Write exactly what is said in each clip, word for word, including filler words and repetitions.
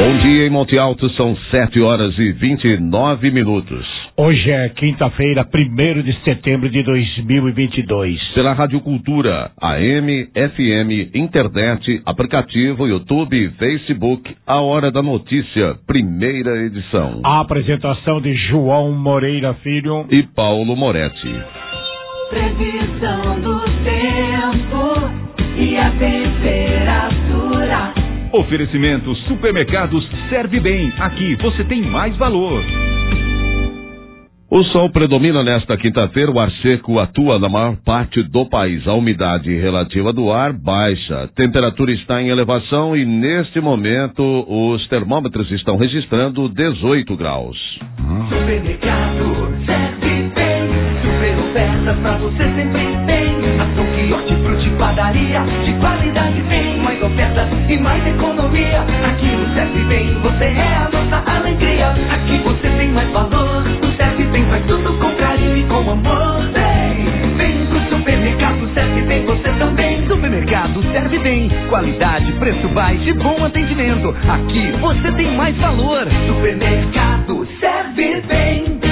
Bom dia em Monte Alto, são sete horas e vinte e nove minutos. Hoje é quinta-feira, primeiro de setembro de dois mil e vinte e dois. Pela Rádio Cultura, A M, F M, internet, aplicativo, YouTube, Facebook, A Hora da Notícia, primeira edição. A apresentação de João Moreira Filho e Paulo Moretti. Previsão do tempo e a temperatura. Oferecimento Supermercados Serve Bem. Aqui você tem mais valor. O sol predomina nesta quinta-feira, o ar seco atua na maior parte do país. A umidade relativa do ar baixa, a temperatura está em elevação e neste momento os termômetros estão registrando dezoito graus. Supermercado Serve Bem, super ofertas pra você sempre tem. Ação que hortifruti, padaria, de qualidade vem. Mais ofertas e mais economia. Aqui no Serve Bem, você é a nossa alegria. Aqui você tem mais valor. O Serve Bem faz tudo com carinho e com amor. Vem, vem pro supermercado Serve Bem, você também. Supermercado Serve Bem, qualidade, preço baixo e bom atendimento. Aqui você tem mais valor. Supermercado Serve Bem.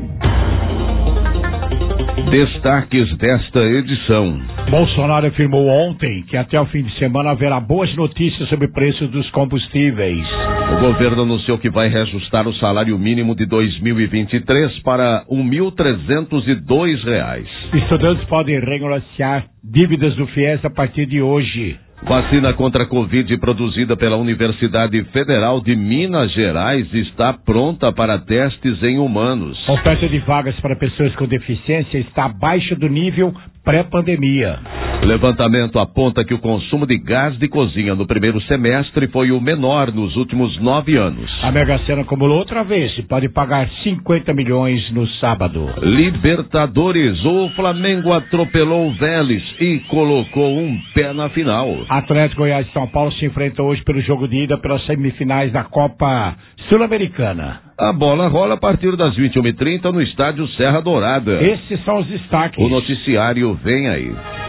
Destaques desta edição. Bolsonaro afirmou ontem que até o fim de semana haverá boas notícias sobre preços dos combustíveis. O governo anunciou que vai reajustar o salário mínimo de dois mil e vinte e três para um mil trezentos e dois reais. Estudantes podem renegociar dívidas do FIES a partir de hoje. Vacina contra a Covid produzida pela Universidade Federal de Minas Gerais está pronta para testes em humanos. A oferta de vagas para pessoas com deficiência está abaixo do nível pré-pandemia. O levantamento aponta que o consumo de gás de cozinha no primeiro semestre foi o menor nos últimos nove anos. A Mega Sena acumulou outra vez e pode pagar cinquenta milhões no sábado. Libertadores, o Flamengo atropelou o Vélez e colocou um pé na final. Atlético, Goiás e São Paulo se enfrentam hoje pelo jogo de ida pelas semifinais da Copa Sul-Americana. A bola rola a partir das vinte e uma e trinta no estádio Serra Dourada. Esses são os destaques. O noticiário vem aí.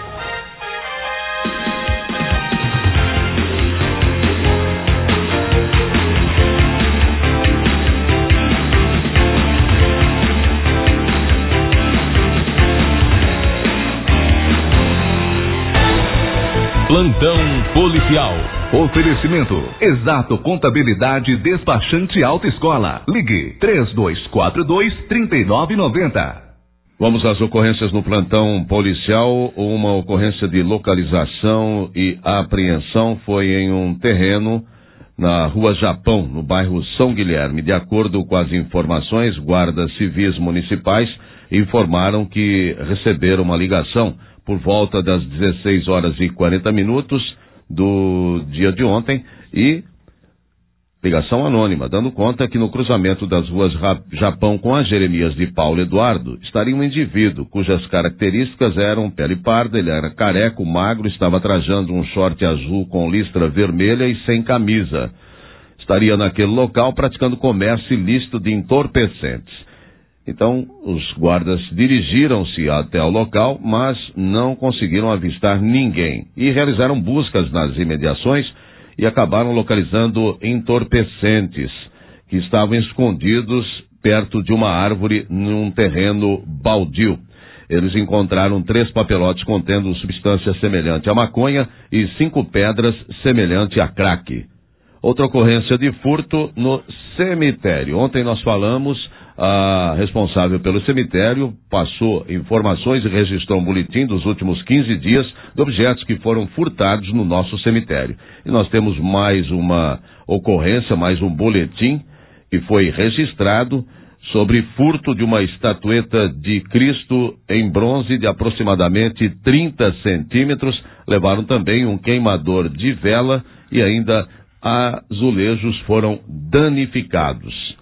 Plantão policial. Oferecimento Exato Contabilidade Despachante Autoescola. Ligue três dois quatro dois, três nove nove zero. Vamos às ocorrências no plantão policial. Uma ocorrência de localização e apreensão foi em um terreno na Rua Japão, no bairro São Guilherme. De acordo com as informações, guardas civis municipais informaram que receberam uma ligação por volta das dezesseis horas e quarenta minutos do dia de ontem e ligação anônima, dando conta que no cruzamento das ruas Japão com a Jeremias de Paulo Eduardo estaria um indivíduo cujas características eram pele parda, ele era careco, magro, estava trajando um short azul com listra vermelha e sem camisa. Estaria naquele local praticando comércio ilícito de entorpecentes. Então, os guardas dirigiram-se até o local, mas não conseguiram avistar ninguém e realizaram buscas nas imediações e acabaram localizando entorpecentes que estavam escondidos perto de uma árvore num terreno baldio. Eles encontraram três papelotes contendo substância semelhante à maconha e cinco pedras semelhante a crack. Outra ocorrência de furto no cemitério. Ontem nós falamos... A responsável pelo cemitério passou informações e registrou um boletim dos últimos quinze dias de objetos que foram furtados no nosso cemitério. E nós temos mais uma ocorrência, mais um boletim que foi registrado sobre furto de uma estatueta de Cristo em bronze de aproximadamente trinta centímetros. Levaram também um queimador de vela e ainda azulejos foram danificados.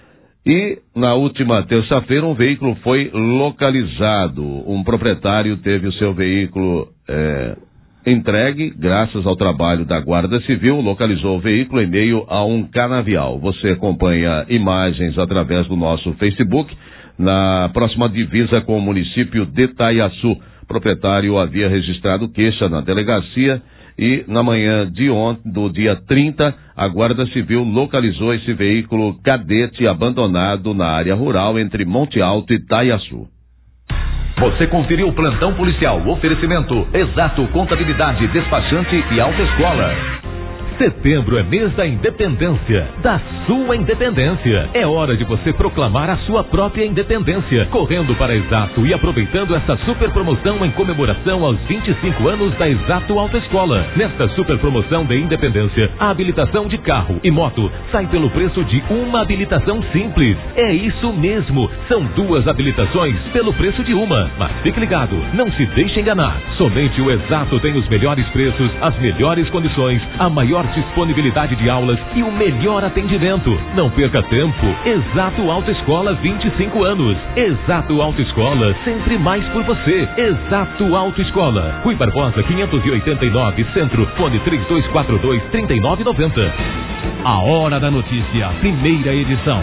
E, na última terça-feira, um veículo foi localizado. Um proprietário teve o seu veículo é, entregue, graças ao trabalho da Guarda Civil, localizou o veículo em meio a um canavial. Você acompanha imagens através do nosso Facebook, na próxima divisa com o município de Itaiaçu. O proprietário havia registrado queixa na delegacia E na manhã de ontem, do dia trinta, a Guarda Civil localizou esse veículo cadete abandonado na área rural entre Monte Alto e Taiaçu. Você conferiu o plantão policial, oferecimento Exato Contabilidade, Despachante e Autoescola. Setembro é mês da independência, da sua independência. É hora de você proclamar a sua própria independência, correndo para Exato e aproveitando esta super promoção em comemoração aos vinte e cinco anos da Exato Autoescola. Nesta super promoção de independência, a habilitação de carro e moto sai pelo preço de uma habilitação simples. É isso mesmo, são duas habilitações pelo preço de uma. Mas fique ligado, não se deixe enganar. Somente o Exato tem os melhores preços, as melhores condições, a maior disponibilidade de aulas e o melhor atendimento. Não perca tempo. Exato Autoescola, vinte e cinco anos. Exato Autoescola, sempre mais por você. Exato Autoescola. Rui Barbosa, quinhentos e oitenta e nove, Centro. Fone três dois quatro dois, três nove nove zero. A Hora da Notícia, primeira edição.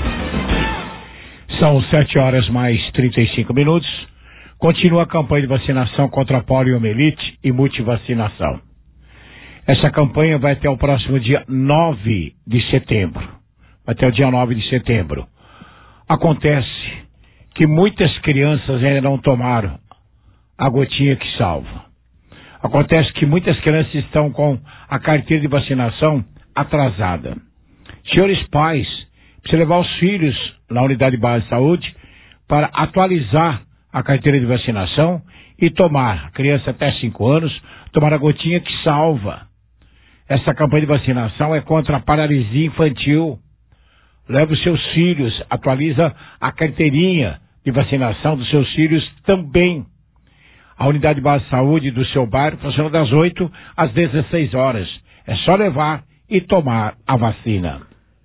São sete horas mais trinta e cinco minutos. Continua a campanha de vacinação contra a poliomielite e multivacinação. Essa campanha vai até o próximo dia nove de setembro. Vai até o dia nove de setembro. Acontece que muitas crianças ainda não tomaram a gotinha que salva. Acontece que muitas crianças estão com a carteira de vacinação atrasada. Senhores pais, precisam levar os filhos na unidade básica de saúde para atualizar a carteira de vacinação e tomar, criança até cinco anos, tomar a gotinha que salva. Essa campanha de vacinação é contra a paralisia infantil. Leva os seus filhos, atualiza a carteirinha de vacinação dos seus filhos também. A unidade básica de saúde do seu bairro funciona das oito às dezesseis horas. É só levar e tomar a vacina.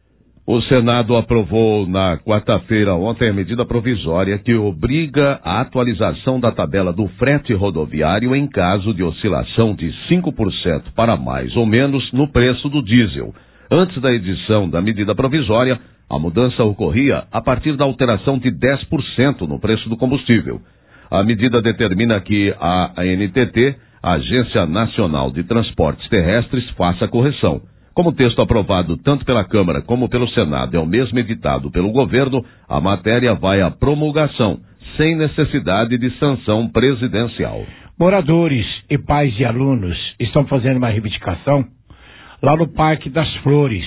O Senado aprovou na quarta-feira ontem a medida provisória que obriga a atualização da tabela do frete rodoviário em caso de oscilação de cinco por cento para mais ou menos no preço do diesel. Antes da edição da medida provisória, a mudança ocorria a partir da alteração de dez por cento no preço do combustível. A medida determina que a ANTT, a Agência Nacional de Transportes Terrestres, faça a correção. Como o texto aprovado tanto pela Câmara como pelo Senado é o mesmo editado pelo governo, a matéria vai à promulgação, sem necessidade de sanção presidencial. Moradores e pais de alunos estão fazendo uma reivindicação lá no Parque das Flores.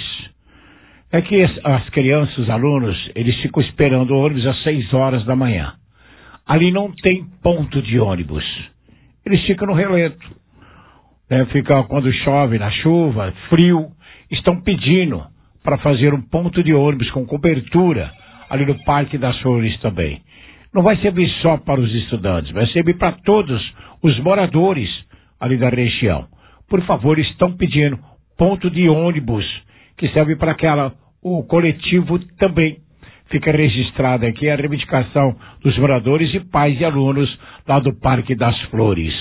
É que as crianças, os alunos, eles ficam esperando o ônibus às seis horas da manhã. Ali não tem ponto de ônibus. Eles ficam no relento. Né? Ficam quando chove, na chuva, frio. Estão pedindo para fazer um ponto de ônibus com cobertura ali no Parque das Flores também. Não vai servir só para os estudantes, vai servir para todos os moradores ali da região. Por favor, estão pedindo ponto de ônibus que serve para aquela, o coletivo também. Fica registrada aqui a reivindicação dos moradores e pais e alunos lá do Parque das Flores.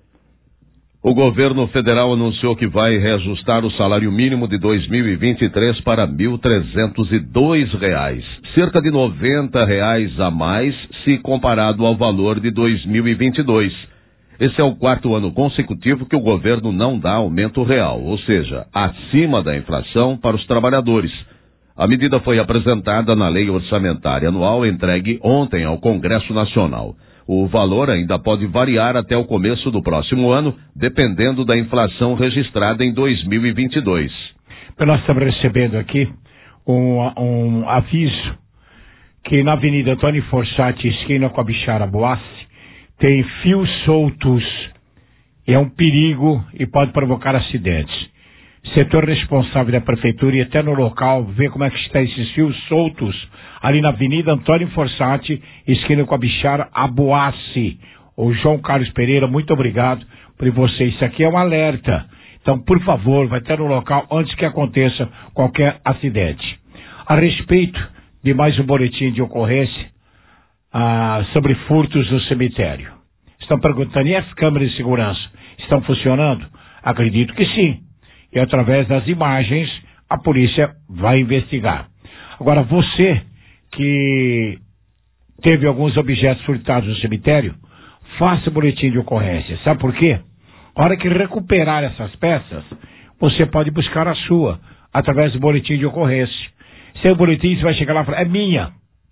O governo federal anunciou que vai reajustar o salário mínimo de dois mil e vinte e três para mil trezentos e dois reais, cerca de noventa reais a mais se comparado ao valor de dois mil e vinte e dois. Esse é o quarto ano consecutivo que o governo não dá aumento real, ou seja, acima da inflação para os trabalhadores. A medida foi apresentada na Lei Orçamentária Anual entregue ontem ao Congresso Nacional. O valor ainda pode variar até o começo do próximo ano, dependendo da inflação registrada em dois mil e vinte e dois. Nós estamos recebendo aqui um, um aviso que na Avenida Antônio Forçati, esquina com a Bichara Boassi, tem fios soltos. É um perigo e pode provocar acidentes. Setor responsável da prefeitura e até no local ver como é que está esses fios soltos ali na Avenida Antônio Forçati, esquina com a Bichara Aboassi. O João Carlos Pereira, muito obrigado por você. Isso aqui é um alerta. Então, por favor, vai estar no local antes que aconteça qualquer acidente. A respeito de mais um boletim de ocorrência ah, sobre furtos no cemitério. Estão perguntando, e as câmeras de segurança estão funcionando? Acredito que sim. E através das imagens, a polícia vai investigar. Agora, você que teve alguns objetos furtados no cemitério, faça boletim de ocorrência. Sabe por quê? A hora que recuperar essas peças, você pode buscar a sua, através do boletim de ocorrência. Sem boletim, você vai chegar lá e falar, é minha.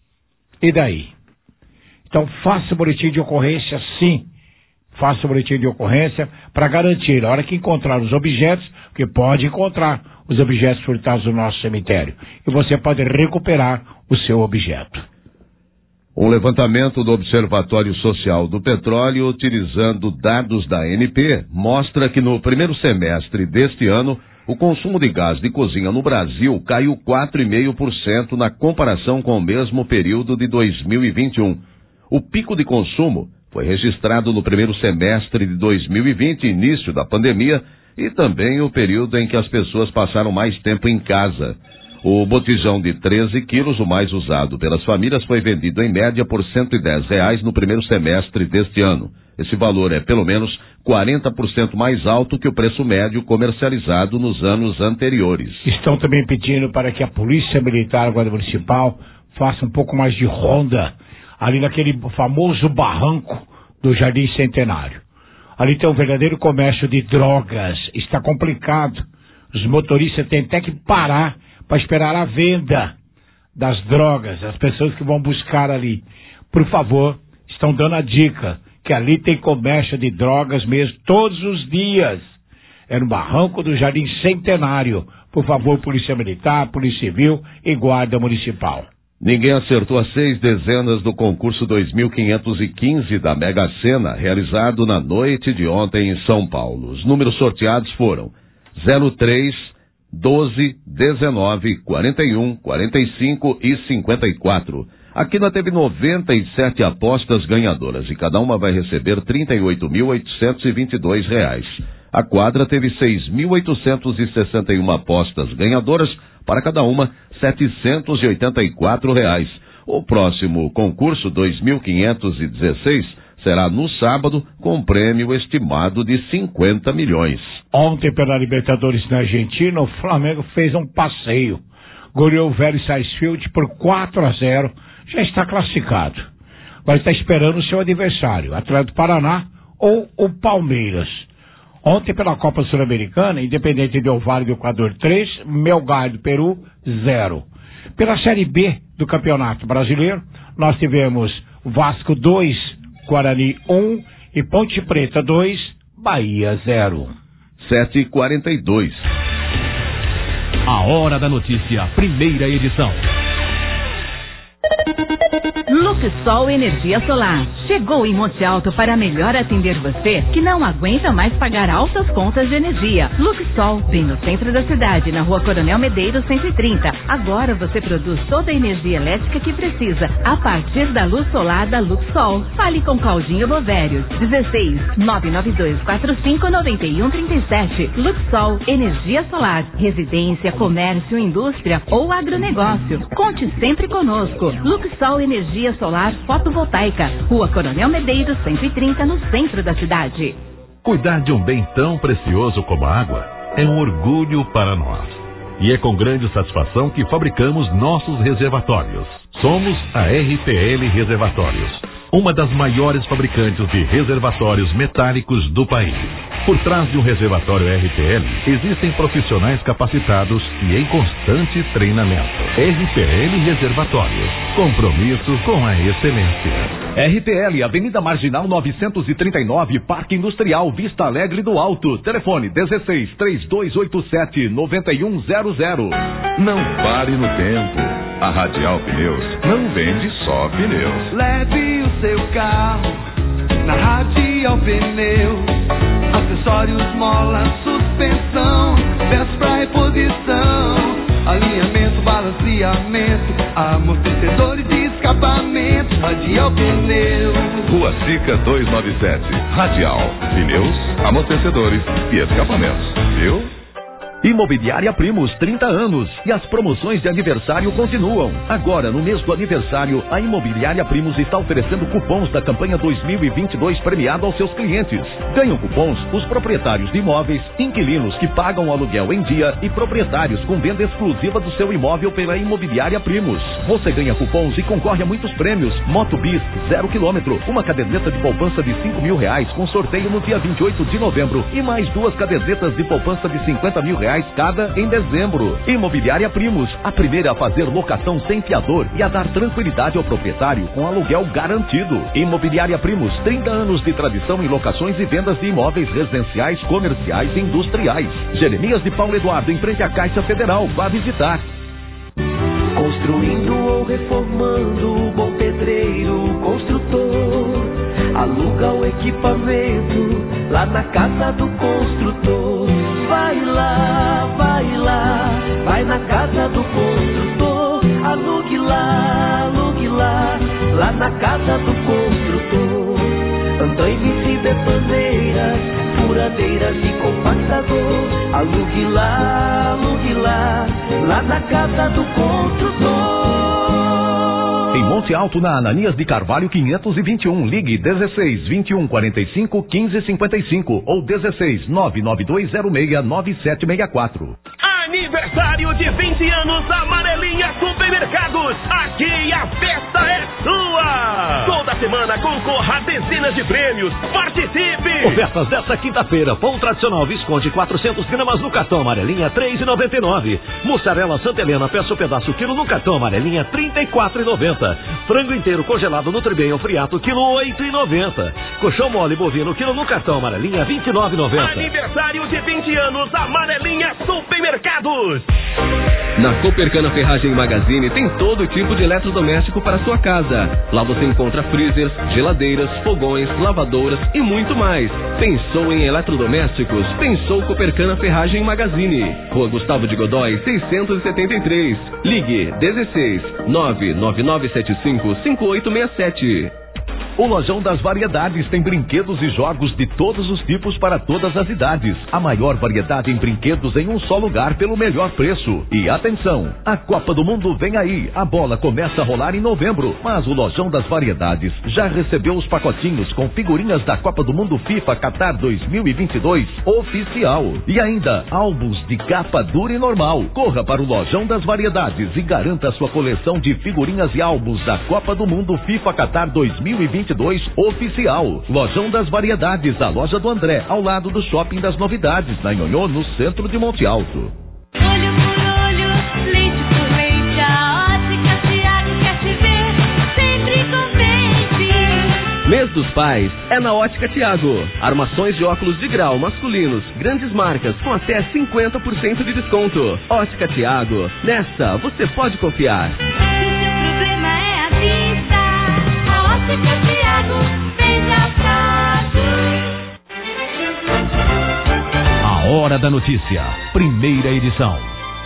E daí? Então, faça o boletim de ocorrência, sim. Faça o boletim de ocorrência para garantir, a hora que encontrar os objetos, porque pode encontrar os objetos furtados no nosso cemitério. E você pode recuperar o seu objeto. Um levantamento do Observatório Social do Petróleo, utilizando dados da A N P, mostra que no primeiro semestre deste ano, o consumo de gás de cozinha no Brasil caiu quatro vírgula cinco por cento na comparação com o mesmo período de dois mil e vinte e um. O pico de consumo foi registrado no primeiro semestre de dois mil e vinte, início da pandemia, e também o período em que as pessoas passaram mais tempo em casa. O botijão de treze quilos, o mais usado pelas famílias, foi vendido em média por cento e dez reais no primeiro semestre deste ano. Esse valor é pelo menos quarenta por cento mais alto que o preço médio comercializado nos anos anteriores. Estão também pedindo para que a Polícia Militar, a Guarda Municipal, faça um pouco mais de ronda ali naquele famoso barranco do Jardim Centenário. Ali tem um verdadeiro comércio de drogas, está complicado. Os motoristas têm até que parar para esperar a venda das drogas, as pessoas que vão buscar ali. Por favor, estão dando a dica que ali tem comércio de drogas mesmo, todos os dias. É no barranco do Jardim Centenário. Por favor, Polícia Militar, Polícia Civil e Guarda Municipal. Ninguém acertou as seis dezenas do concurso dois mil quinhentos e quinze da Mega Sena, realizado na noite de ontem em São Paulo. Os números sorteados foram zero três, doze, dezenove, quarenta e um, quarenta e cinco e cinquenta e quatro. A Quina teve noventa e sete apostas ganhadoras e cada uma vai receber trinta e oito mil oitocentos e vinte e dois reais. A quadra teve seis mil oitocentos e sessenta e uma apostas ganhadoras, para cada uma setecentos e oitenta e quatro reais. O próximo concurso dois mil quinhentos e dezesseis será no sábado, com prêmio estimado de cinquenta milhões. Ontem, pela Libertadores na Argentina, o Flamengo fez um passeio. Goleou o Vélez Sarsfield por quatro a zero. Já está classificado. Vai estar esperando o seu adversário, Atlético do Paraná ou o Palmeiras. Ontem, pela Copa Sul-Americana, Independente Del Valle do Equador três, Melgar do Peru zero. Pela Série B do Campeonato Brasileiro, nós tivemos Vasco dois, Guarani um e Ponte Preta dois, Bahia zero. sete e quarenta e dois. A Hora da Notícia, primeira edição. Luxol Energia Solar. Chegou em Monte Alto para melhor atender você que não aguenta mais pagar altas contas de energia. Luxol, bem no centro da cidade, na Rua Coronel Medeiros cento e trinta. Agora você produz toda a energia elétrica que precisa a partir da luz solar da Luxol. Fale com Claudinho Bovérios. dezesseis, nove nove dois quatro cinco, nove um três sete. Luxol Energia Solar. Residência, comércio, indústria ou agronegócio. Conte sempre conosco. Luxol Energia Solar Fotovoltaica, Rua Coronel Medeiros cento e trinta, no centro da cidade. Cuidar de um bem tão precioso como a água é um orgulho para nós. E é com grande satisfação que fabricamos nossos reservatórios. Somos a R P L Reservatórios, uma das maiores fabricantes de reservatórios metálicos do país. Por trás de um reservatório R P L, existem profissionais capacitados e em constante treinamento. R P L Reservatórios, compromisso com a excelência. R P L, Avenida Marginal novecentos e trinta e nove, Parque Industrial, Vista Alegre do Alto. Telefone dezesseis, três dois oito sete, nove um zero zero. Não pare no tempo. A Radial Pneus não vende só pneus. Leve o seu carro na Radial Pneus. Acessórios, mola, suspensão, peças pra reposição, alinhamento, balanceamento, amortecedores de escapamento. Radial Pneus. Rua Sica duzentos e noventa e sete. Radial Pneus, amortecedores e escapamentos. Viu? Imobiliária Primos, trinta anos. E as promoções de aniversário continuam. Agora, no mês do aniversário, a Imobiliária Primos está oferecendo cupons da campanha dois mil e vinte e dois premiado aos seus clientes. Ganham cupons os proprietários de imóveis, inquilinos que pagam aluguel em dia e proprietários com venda exclusiva do seu imóvel pela Imobiliária Primos. Você ganha cupons e concorre a muitos prêmios. Moto Bis, zero quilômetro. Uma caderneta de poupança de cinco mil reais com sorteio no dia vinte e oito de novembro. E mais duas cadernetas de poupança de cinquenta mil reais cada em dezembro. Imobiliária Primos, a primeira a fazer locação sem fiador e a dar tranquilidade ao proprietário com aluguel garantido. Imobiliária Primos, trinta anos de tradição em locações e vendas de imóveis residenciais, comerciais e industriais. Jeremias de Paulo Eduardo, em frente à Caixa Federal. Vá visitar. Construindo ou reformando, bom pedreiro, construtor, aluga o equipamento lá na casa do construtor. Vai lá, vai lá, vai na casa do construtor. Alugue lá, alugue lá, lá na casa do construtor. Andaimes e betoneiras, furadeiras e compactador. Alugue lá, alugue lá, lá na casa do construtor. Em Monte Alto, na Ananias de Carvalho quinhentos e vinte e um, ligue dezesseis, vinte e um, quarenta e cinco, quinze, cinquenta e cinco ou dezesseis, nove nove dois zero seis, nove sete seis quatro. Aniversário de vinte anos Amarelinha Supermercados. Aqui a festa é sua. Toda semana concorra a dezenas de prêmios. Participe! Ofertas desta quinta-feira. Pão tradicional Visconde quatrocentos gramas no cartão Amarelinha três reais e noventa e nove centavos. Mussarela Santa Helena peça o pedaço quilo no cartão Amarelinha trinta e quatro reais e noventa centavos. Frango inteiro congelado no Tribenho Friato quilo oito reais e noventa centavos. Colchão mole bovino quilo no cartão Amarelinha vinte e nove reais e noventa centavos. Aniversário de vinte anos Amarelinha Supermercados. Na Copercana Ferragem Magazine tem todo tipo de eletrodoméstico para sua casa. Lá você encontra freezers, geladeiras, fogões, lavadoras e muito mais. Pensou em eletrodomésticos? Pensou Copercana Ferragem Magazine. Rua Gustavo de Godói, seiscentos e setenta e três. Ligue dezesseis, nove nove nove sete cinco, cinco oito seis sete. O Lojão das Variedades tem brinquedos e jogos de todos os tipos para todas as idades. A maior variedade em brinquedos em um só lugar pelo melhor preço. E atenção, a Copa do Mundo vem aí. A bola começa a rolar em novembro, mas o Lojão das Variedades já recebeu os pacotinhos com figurinhas da Copa do Mundo FIFA Qatar dois mil e vinte e dois oficial. E ainda álbuns de capa dura e normal. Corra para o Lojão das Variedades e garanta sua coleção de figurinhas e álbuns da Copa do Mundo FIFA Qatar dois mil e vinte e dois oficial. Lojão das Variedades, a loja do André, ao lado do Shopping das Novidades, na Nhonhô, no centro de Monte Alto. Olho por olho, leite por leite, a Ótica Tiago quer te ver sempre contente. Mês dos Pais é na Ótica Tiago. Armações de óculos de grau masculinos, grandes marcas com até cinquenta por cento de desconto. Ótica Tiago, nessa você pode confiar. Se o seu problema é a vista, a Ótica Tiago veja fácil. A Hora da Notícia, primeira edição.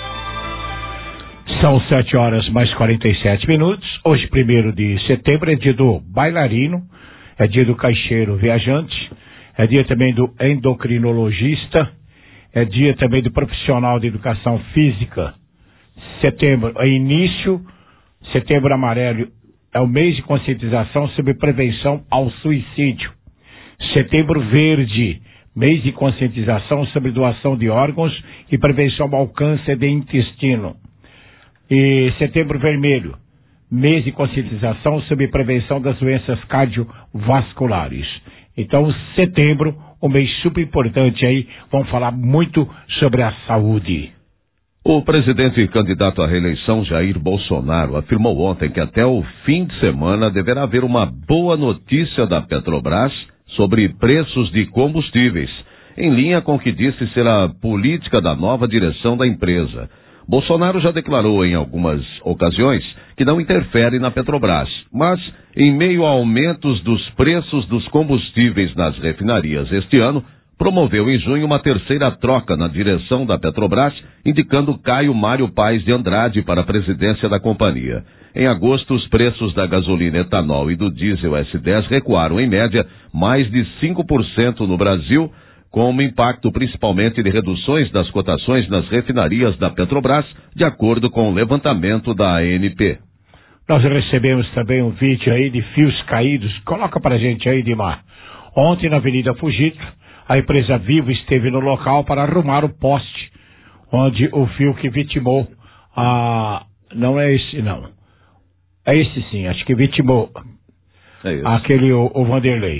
São sete horas mais quarenta e sete minutos. Hoje, primeiro de setembro, é dia do bailarino, é dia do caixeiro viajante, é dia também do endocrinologista, é dia também do profissional de educação física. Setembro é início, setembro amarelo é o mês de conscientização sobre prevenção ao suicídio. Setembro verde, mês de conscientização sobre doação de órgãos e prevenção ao câncer de intestino. E setembro vermelho, mês de conscientização sobre prevenção das doenças cardiovasculares. Então, setembro, um mês super importante aí, vamos falar muito sobre a saúde. O presidente e candidato à reeleição Jair Bolsonaro afirmou ontem que até o fim de semana deverá haver uma boa notícia da Petrobras sobre preços de combustíveis, em linha com o que disse ser a política da nova direção da empresa. Bolsonaro já declarou em algumas ocasiões que não interfere na Petrobras, mas em meio a aumentos dos preços dos combustíveis nas refinarias este ano, promoveu em junho uma terceira troca na direção da Petrobras, indicando Caio Mário Paes de Andrade para a presidência da companhia. Em agosto, os preços da gasolina etanol e do diesel S dez recuaram em média mais de cinco por cento no Brasil, como impacto principalmente de reduções das cotações nas refinarias da Petrobras, de acordo com o levantamento da A N P. Nós recebemos também um vídeo aí de fios caídos. Coloca pra gente aí, Dimar. Ontem, na Avenida Fugito, a empresa Vivo esteve no local para arrumar o poste, onde o fio que vitimou a... Não é esse, não. É esse sim, acho que vitimou é isso. Aquele, o, o Vanderlei.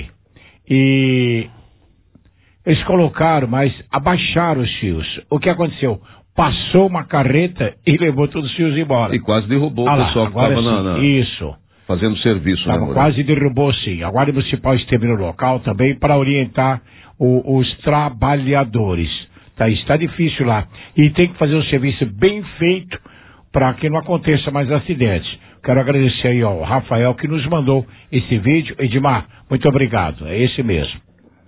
E eles colocaram, mas abaixaram os fios. O que aconteceu? Passou uma carreta e levou todos os fios embora. E quase derrubou ah, o pessoal que estava na, na... Isso. fazendo serviço. Tava, né, quase derrubou, sim. A Guarda Municipal esteve no local também para orientar o, os trabalhadores. Tá, está difícil lá. E tem que fazer um serviço bem feito para que não aconteça mais acidentes. Quero agradecer aí ao Rafael que nos mandou esse vídeo. Edmar, muito obrigado. É esse mesmo.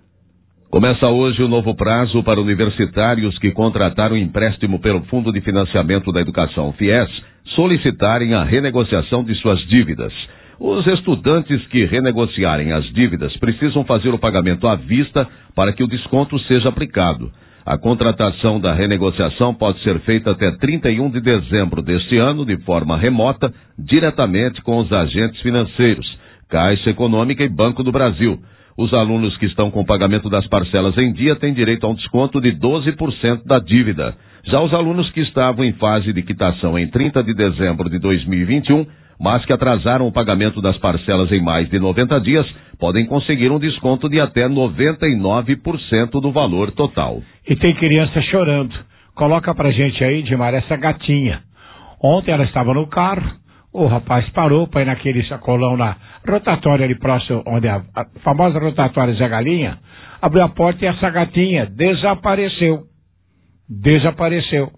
Começa hoje o novo prazo para universitários que contrataram empréstimo pelo Fundo de Financiamento da Educação, FIES, solicitarem a renegociação de suas dívidas. Os estudantes que renegociarem as dívidas precisam fazer o pagamento à vista para que o desconto seja aplicado. A contratação da renegociação pode ser feita até trinta e um de dezembro deste ano, de forma remota, diretamente com os agentes financeiros, Caixa Econômica e Banco do Brasil. Os alunos que estão com o pagamento das parcelas em dia têm direito a um desconto de doze por cento da dívida. Já os alunos que estavam em fase de quitação em trinta de dezembro de dois mil e vinte e um, mas que atrasaram o pagamento das parcelas em mais de noventa dias, podem conseguir um desconto de até noventa e nove por cento do valor total. E tem criança chorando. Coloca pra gente aí, Dimar, essa gatinha. Ontem ela estava no carro, o rapaz parou para ir naquele sacolão na rotatória ali próximo, onde a, a famosa rotatória Zé Galinha, abriu a porta e essa gatinha desapareceu. Desapareceu.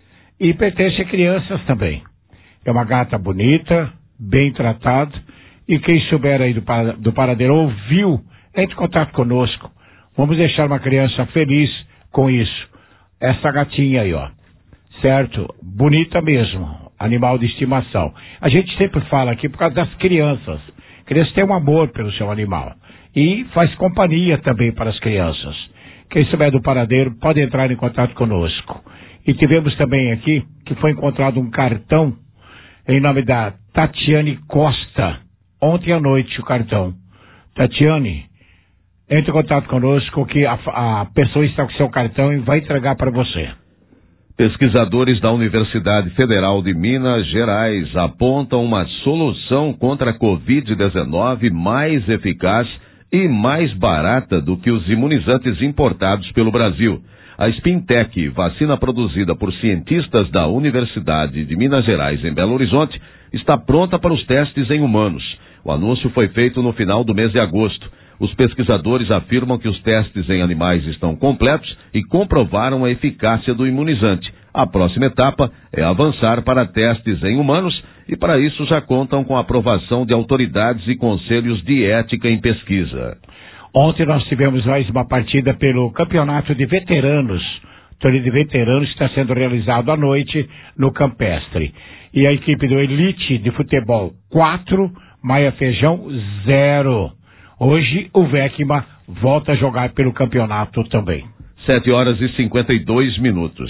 E pertence a crianças também. É uma gata bonita, bem tratada, e quem souber aí do, do paradeiro, ouviu, entre em contato conosco. Vamos deixar uma criança feliz com isso. Essa gatinha aí, ó. Certo? Bonita mesmo. Animal de estimação. A gente sempre fala aqui por causa das crianças. Criança tem um amor pelo seu animal. E faz companhia também para as crianças. Quem souber do paradeiro pode entrar em contato conosco. E tivemos também aqui que foi encontrado um cartão em nome da Tatiane Costa. Ontem à noite o cartão. Tatiane, entre em contato conosco que a, a pessoa está com seu cartão e vai entregar para você. Pesquisadores da Universidade Federal de Minas Gerais apontam uma solução contra a covid dezenove mais eficaz e mais barata do que os imunizantes importados pelo Brasil. A Spintec, vacina produzida por cientistas da Universidade de Minas Gerais em Belo Horizonte, está pronta para os testes em humanos. O anúncio foi feito no final do mês de agosto. Os pesquisadores afirmam que os testes em animais estão completos e comprovaram a eficácia do imunizante. A próxima etapa é avançar para testes em humanos e, para isso, já contam com a aprovação de autoridades e conselhos de ética em pesquisa. Ontem nós tivemos mais uma partida pelo Campeonato de Veteranos. O torneio de veteranos está sendo realizado à noite no Campestre. E a equipe do Elite de Futebol quatro, Maia Feijão zero. Hoje o Vecma volta a jogar pelo campeonato também. sete horas e cinquenta e dois minutos.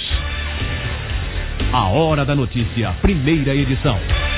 A Hora da Notícia, primeira edição.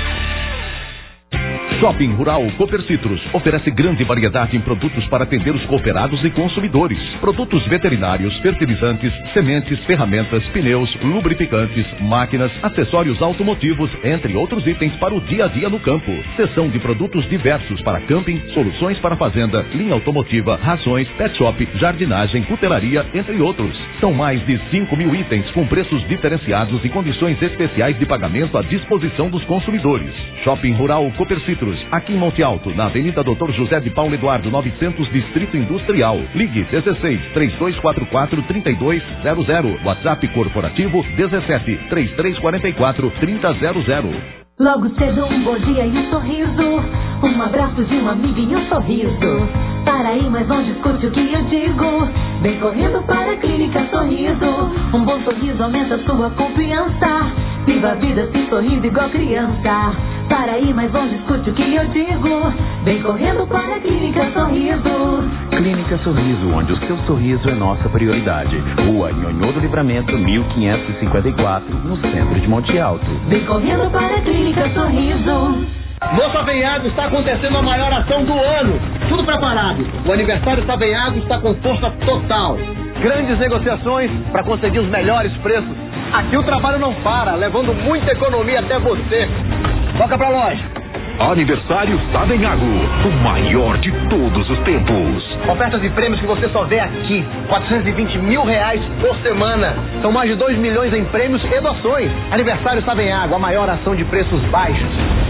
Shopping Rural Copercitros oferece grande variedade em produtos para atender os cooperados e consumidores. Produtos veterinários, fertilizantes, sementes, ferramentas, pneus, lubrificantes, máquinas, acessórios automotivos, entre outros itens para o dia a dia no campo. Seção de produtos diversos para camping, soluções para fazenda, linha automotiva, rações, pet shop, jardinagem, cutelaria, entre outros. São mais de cinco mil itens com preços diferenciados e condições especiais de pagamento à disposição dos consumidores. Shopping Rural Copercitros, aqui em Monte Alto, na Avenida doutor José de Paulo Eduardo, novecentos, Distrito Industrial. Ligue dezesseis, trinta e dois quarenta e quatro, trinta e dois zero zero. WhatsApp corporativo dezessete, trinta e três quarenta e quatro, trinta zero zero. Logo cedo um bom dia e um sorriso, um abraço de um amigo e um sorriso. Para ir mais longe, escute o que eu digo. Vem correndo para a Clínica Sorriso. Um bom sorriso aumenta sua confiança. Viva a vida assim sorrindo igual criança. Para ir mais longe, escute o que eu digo. Vem correndo para a Clínica Sorriso. Clínica Sorriso, onde o seu sorriso é nossa prioridade. Rua Nhonhô do Livramento, mil quinhentos e cinquenta e quatro, no centro de Monte Alto. Vem correndo para a Clínica Sorriso. No Savenhago está acontecendo a maior ação do ano. Tudo preparado. O aniversário Savenhago está com força total. Grandes negociações para conseguir os melhores preços. Aqui o trabalho não para, levando muita economia até você. Toca pra loja. Aniversário Savenhago, o maior de todos os tempos. Ofertas e prêmios que você só vê aqui. quatrocentos e vinte mil reais por semana. São mais de dois milhões em prêmios e doações. Aniversário Savenhago, a maior ação de preços baixos.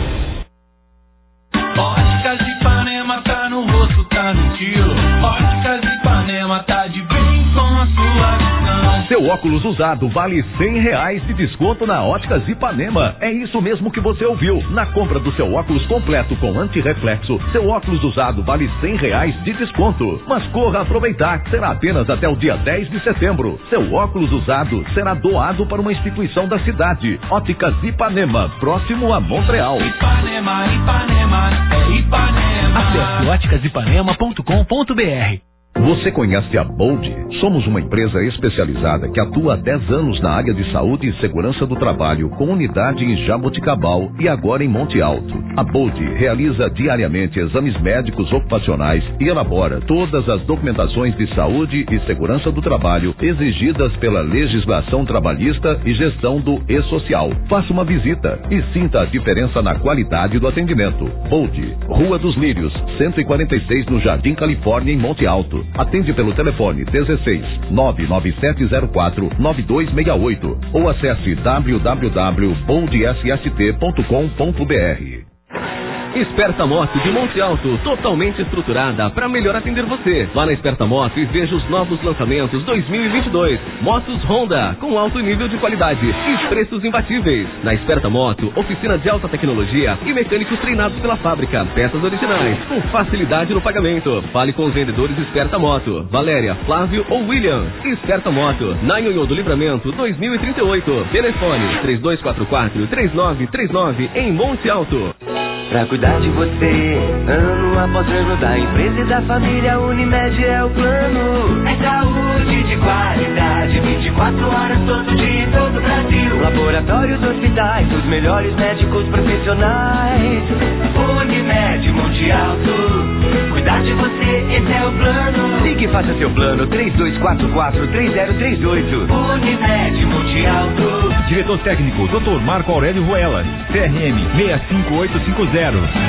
Óticas Ipanema tá no rosto, tá no tiro. Óticas Ipanema tá de bem com a sua visão. Seu óculos usado vale cem reais de desconto na Óticas Ipanema. É isso mesmo que você ouviu. Na compra do seu óculos completo com antirreflexo, seu óculos usado vale cem reais de desconto. Mas corra aproveitar, será apenas até o dia dez de setembro. Seu óculos usado será doado para uma instituição da cidade. Óticas Ipanema, próximo a Montreal. Ipanema, Ipanema, é Ipanema. Acesse óticas ipanema ponto com ponto b r. Você conhece a Bold? Somos uma empresa especializada que atua há dez anos na área de saúde e segurança do trabalho, com unidade em Jaboticabal e agora em Monte Alto. A Bold realiza diariamente exames médicos ocupacionais e elabora todas as documentações de saúde e segurança do trabalho exigidas pela legislação trabalhista e gestão do e-social. Faça uma visita e sinta a diferença na qualidade do atendimento. Bold, Rua dos Lírios, cento e quarenta e seis, no Jardim Califórnia, em Monte Alto. Atende pelo telefone dezesseis, nove nove sete zero quatro, nove dois seis oito ou acesse w w w ponto bold s s t ponto com ponto b r. Esperta Moto de Monte Alto, totalmente estruturada para melhor atender você. Vá na Esperta Moto e veja os novos lançamentos dois mil e vinte e dois. Motos Honda, com alto nível de qualidade e preços imbatíveis. Na Esperta Moto, oficina de alta tecnologia e mecânicos treinados pela fábrica. Peças originais, com facilidade no pagamento. Fale com os vendedores Esperta Moto, Valéria, Flávio ou William. Esperta Moto, na Nhonhô do Livramento, dois mil e trinta e oito. Telefone três dois quatro quatro, três nove três nove, em Monte Alto. Pra cuidar de você, ano após ano, da empresa e da família, Unimed é o plano. É saúde de qualidade, vinte e quatro horas todo dia em todo o Brasil. Laboratórios, hospitais, os melhores médicos profissionais. Unimed Monte Alto, cuidar de você, esse é o plano. Ligue e faça seu plano, três dois quatro quatro, três zero três oito. Unimed Monte Alto. Diretor técnico, doutor Marco Aurélio Ruelas, C R M seis cinco oito cinco zero.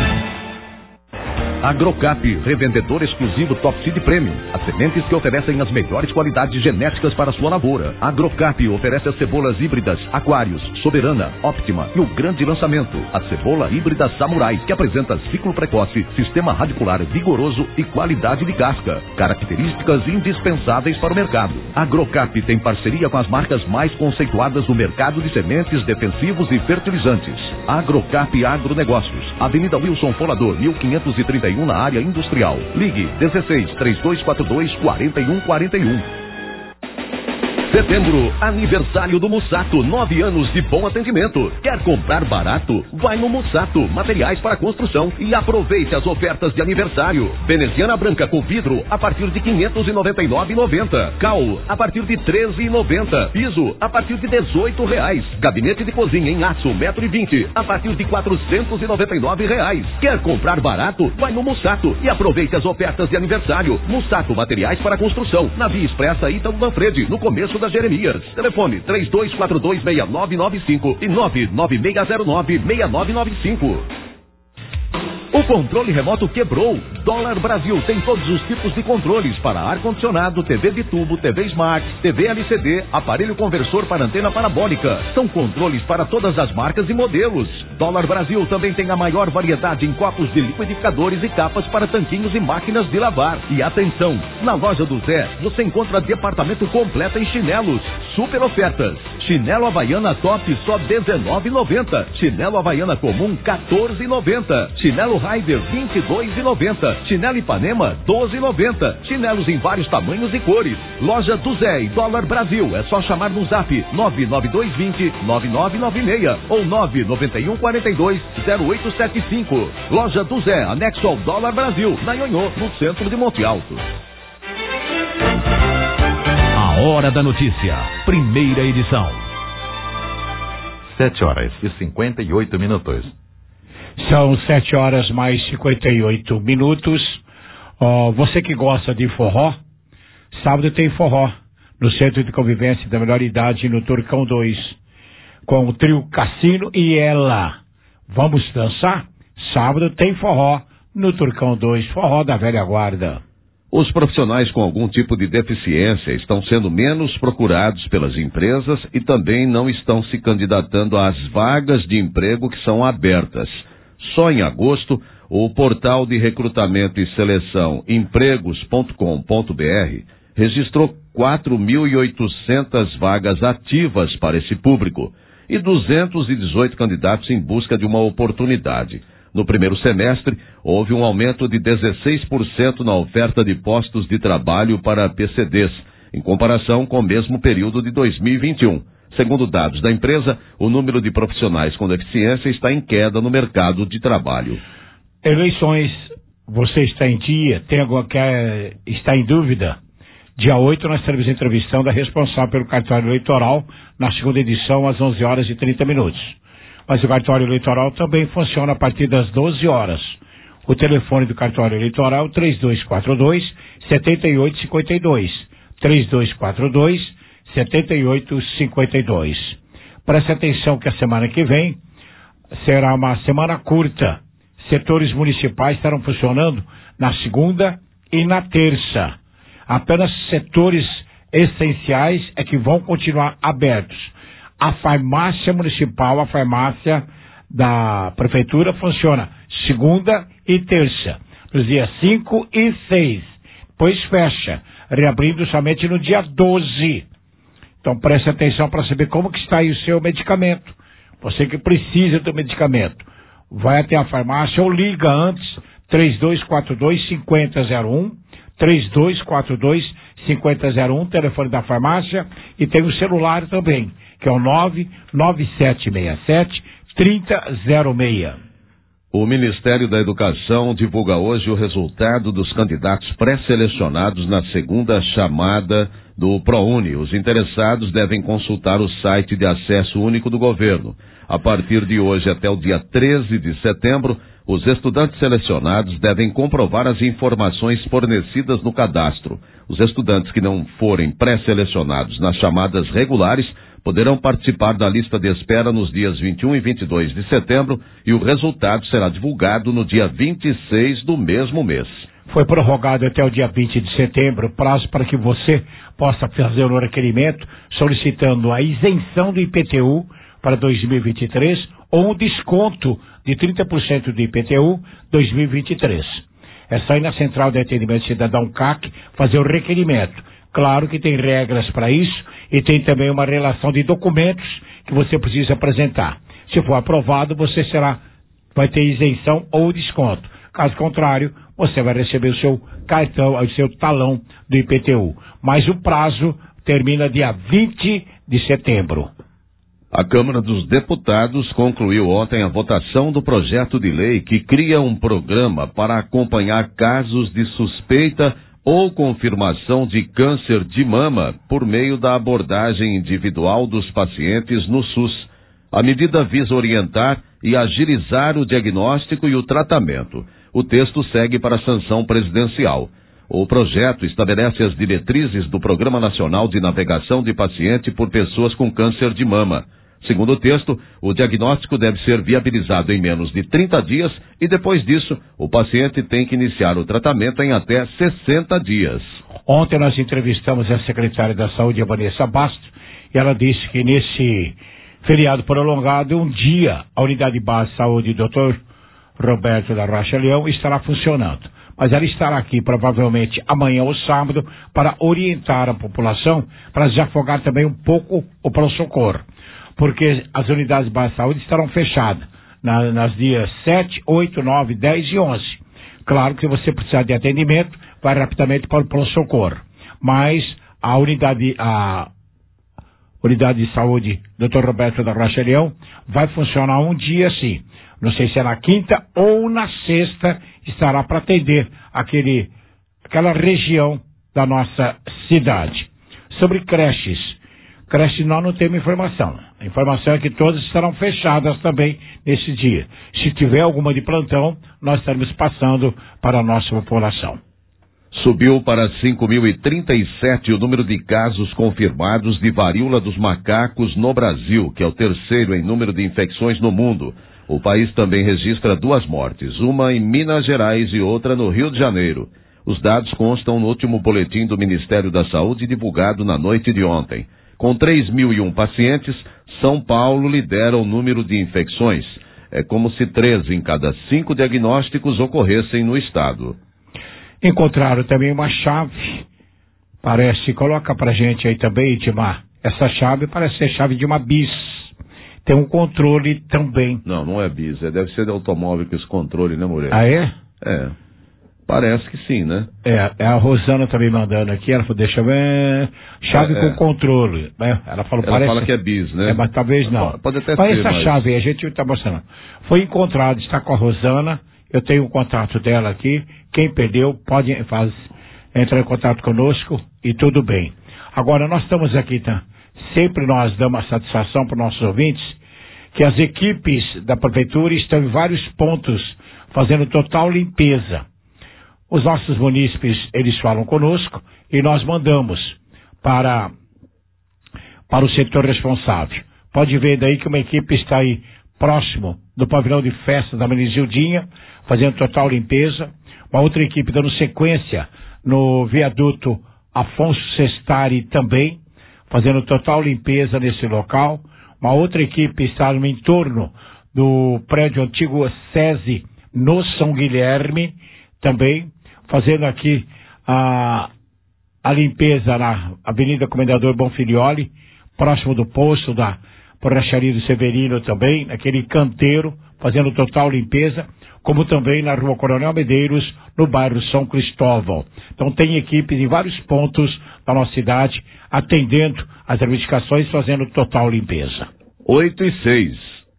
Agrocap, revendedor exclusivo Top Seed Premium. As sementes que oferecem as melhores qualidades genéticas para a sua lavoura. Agrocap oferece as cebolas híbridas Aquários, Soberana, Optima e o grande lançamento, a cebola híbrida Samurai, que apresenta ciclo precoce, sistema radicular vigoroso e qualidade de casca. Características indispensáveis para o mercado. Agrocap tem parceria com as marcas mais conceituadas no mercado de sementes, defensivos e fertilizantes. Agrocap Agronegócios, Avenida Wilson Folador, mil quinhentos e trinta e um, na área industrial. Ligue dezesseis, três dois quatro dois, quatro um quatro um. Setembro, aniversário do Mussato, nove anos de bom atendimento. Quer comprar barato? Vai no Mussato, materiais para construção, e aproveite as ofertas de aniversário. Veneziana branca com vidro a partir de quinhentos e noventa e nove reais e noventa centavos. Cal a partir de treze reais e noventa centavos. Piso a partir de dezoito reais. Gabinete de cozinha em aço, um metro e vinte, a partir de quatrocentos e noventa e nove reais. Quer comprar barato? Vai no Mussato e aproveite as ofertas de aniversário. Mussato, materiais para construção, na Via Expressa Ítalo Manfredi, no começo da Jeremias. Telefone três dois quatro dois, seis nove nove cinco e nove nove seis zero nove, seis nove nove cinco. O controle remoto quebrou. Dólar Brasil tem todos os tipos de controles para ar-condicionado, T V de tubo, T V Smart, T V L C D, aparelho conversor para antena parabólica. São controles para todas as marcas e modelos. Dólar Brasil também tem a maior variedade em copos de liquidificadores e capas para tanquinhos e máquinas de lavar. E atenção, na loja do Zé, você encontra departamento completo em chinelos. Super ofertas. Chinelo Havaiana Top só dezenove reais e noventa centavos. Chinelo Havaiana Comum quatorze reais e noventa centavos. Chinelo Raider vinte e dois reais e noventa centavos. Chinelo Ipanema doze reais e noventa centavos. Chinelos em vários tamanhos e cores. Loja do Zé e Dólar Brasil. É só chamar no zap nove nove dois dois zero nove nove nove seis ou nove nove um quatro dois zero oito sete cinco. Loja do Zé, anexo ao Dólar Brasil, na Ionhô, no centro de Monte Alto. A Hora da Notícia, primeira edição. Sete horas e cinquenta e oito minutos. São sete horas mais cinquenta e oito minutos. Oh, você que gosta de forró, sábado tem forró no Centro de Convivência da Melhor Idade, no Turcão dois, com o trio Cassino e Ela. Vamos dançar? Sábado tem forró no Turcão dois, forró da velha guarda. Os profissionais com algum tipo de deficiência estão sendo menos procurados pelas empresas e também não estão se candidatando às vagas de emprego que são abertas. Só em agosto, o portal de recrutamento e seleção empregos ponto com ponto br registrou quatro mil e oitocentas vagas ativas para esse público e duzentos e dezoito candidatos em busca de uma oportunidade. No primeiro semestre, houve um aumento de dezesseis por cento na oferta de postos de trabalho para P C Ds, em comparação com o mesmo período de dois mil e vinte e um. Segundo dados da empresa, o número de profissionais com deficiência está em queda no mercado de trabalho. Eleições, você está em dia? Tem alguma que está em dúvida? Dia oito nós teremos entrevistando a responsável pelo cartório eleitoral na segunda edição às onze horas e trinta minutos. Mas o cartório eleitoral também funciona a partir das doze horas. O telefone do cartório eleitoral três dois quatro dois, sete oito cinco dois. três dois quatro dois, sete oito cinco dois. Preste atenção que a semana que vem será uma semana curta. Setores municipais estarão funcionando na segunda e na terça. Apenas setores essenciais é que vão continuar abertos. A farmácia municipal, a farmácia da prefeitura funciona segunda e terça, nos dias cinco e seis. Depois fecha, reabrindo somente no dia doze. Então preste atenção para saber como que está aí o seu medicamento. Você que precisa do medicamento, vai até a farmácia ou liga antes, três dois quatro dois, cinco zero zero um, três dois quatro dois, cinco zero zero um, telefone da farmácia, e tem o celular também, que é o nove nove sete seis sete, três zero zero seis. O Ministério da Educação divulga hoje o resultado dos candidatos pré-selecionados na segunda chamada do ProUni. Os interessados devem consultar o site de acesso único do governo. A partir de hoje até o dia treze de setembro, os estudantes selecionados devem comprovar as informações fornecidas no cadastro. Os estudantes que não forem pré-selecionados nas chamadas regulares poderão participar da lista de espera nos dias vinte e um e vinte e dois de setembro e o resultado será divulgado no dia vinte e seis do mesmo mês. Foi prorrogado até o dia vinte de setembro o prazo para que você possa fazer o requerimento solicitando a isenção do I P T U para dois mil e vinte e três ou um desconto de trinta por cento do I P T U dois mil e vinte e três. É só ir na Central de Atendimento Cidadão C A C fazer o requerimento. Claro que tem regras para isso e tem também uma relação de documentos que você precisa apresentar. Se for aprovado, você será, vai ter isenção ou desconto. Caso contrário, você vai receber o seu cartão, o seu talão do I P T U. Mas o prazo termina dia vinte de setembro. A Câmara dos Deputados concluiu ontem a votação do projeto de lei que cria um programa para acompanhar casos de suspeita ou confirmação de câncer de mama por meio da abordagem individual dos pacientes no SUS. A medida visa orientar e agilizar o diagnóstico e o tratamento. O texto segue para a sanção presidencial. O projeto estabelece as diretrizes do Programa Nacional de Navegação de Paciente por Pessoas com Câncer de Mama. Segundo o texto, o diagnóstico deve ser viabilizado em menos de trinta dias e depois disso, o paciente tem que iniciar o tratamento em até sessenta dias. Ontem nós entrevistamos a secretária da Saúde, a Vanessa Bastos, e ela disse que nesse feriado prolongado, um dia a unidade base de saúde doutor Roberto da Rocha Leão estará funcionando. Mas ela estará aqui provavelmente amanhã ou sábado para orientar a população, para desafogar também um pouco o pronto-socorro. Porque as unidades básicas de saúde estarão fechadas na, nas dias sete, oito, nove, dez e onze. Claro que se você precisar de atendimento, vai rapidamente para o pronto-socorro. Mas a unidade, a unidade de saúde doutor Roberto da Rocha Leão vai funcionar um dia sim. Não sei se é na quinta ou na sexta, estará para atender aquele, aquela região da nossa cidade. Sobre creches. Creches nós não temos informação. A informação é que todas estarão fechadas também nesse dia. Se tiver alguma de plantão, nós estaremos passando para a nossa população. Subiu para cinco mil e trinta e sete o número de casos confirmados de varíola dos macacos no Brasil, que é o terceiro em número de infecções no mundo. O país também registra duas mortes, uma em Minas Gerais e outra no Rio de Janeiro. Os dados constam no último boletim do Ministério da Saúde divulgado na noite de ontem. Com três mil e um pacientes, São Paulo lidera o número de infecções. É como se três em cada cinco diagnósticos ocorressem no estado. Encontraram também uma chave, parece, coloca pra gente aí também, Itimar, essa chave parece ser chave de uma bis. Tem um controle também. Não, não é bis, é, deve ser de automóvel que esse controle, né, Moreira? Ah, é? É, parece que sim, né? É, é a Rosana também mandando aqui, ela falou, deixa eu ver, chave é, com é. controle. Né? Ela falou, ela parece... fala que é bis, né? É, mas talvez não. Pode até mas ser, essa mas... chave aí, a gente está mostrando. Foi encontrado, está com a Rosana, eu tenho o contato dela aqui, quem perdeu pode faz, entrar em contato conosco e tudo bem. Agora, nós estamos aqui, tá? Sempre nós damos a satisfação para os nossos ouvintes que as equipes da prefeitura estão em vários pontos fazendo total limpeza. Os nossos munícipes, eles falam conosco e nós mandamos para, para o setor responsável. Pode ver daí que uma equipe está aí próximo do pavilhão de festa da Menizildinha, fazendo total limpeza. Uma outra equipe dando sequência no viaduto Afonso Sestari também, fazendo total limpeza nesse local. Uma outra equipe está no entorno do prédio antigo SESI no São Guilherme, também fazendo aqui a, a limpeza na Avenida Comendador Bonfilioli, próximo do posto da Borracharia do Severino também, naquele canteiro, fazendo total limpeza, como também na Rua Coronel Medeiros, no bairro São Cristóvão. Então tem equipes em vários pontos da nossa cidade, atendendo as reivindicações, fazendo total limpeza. oito e seis.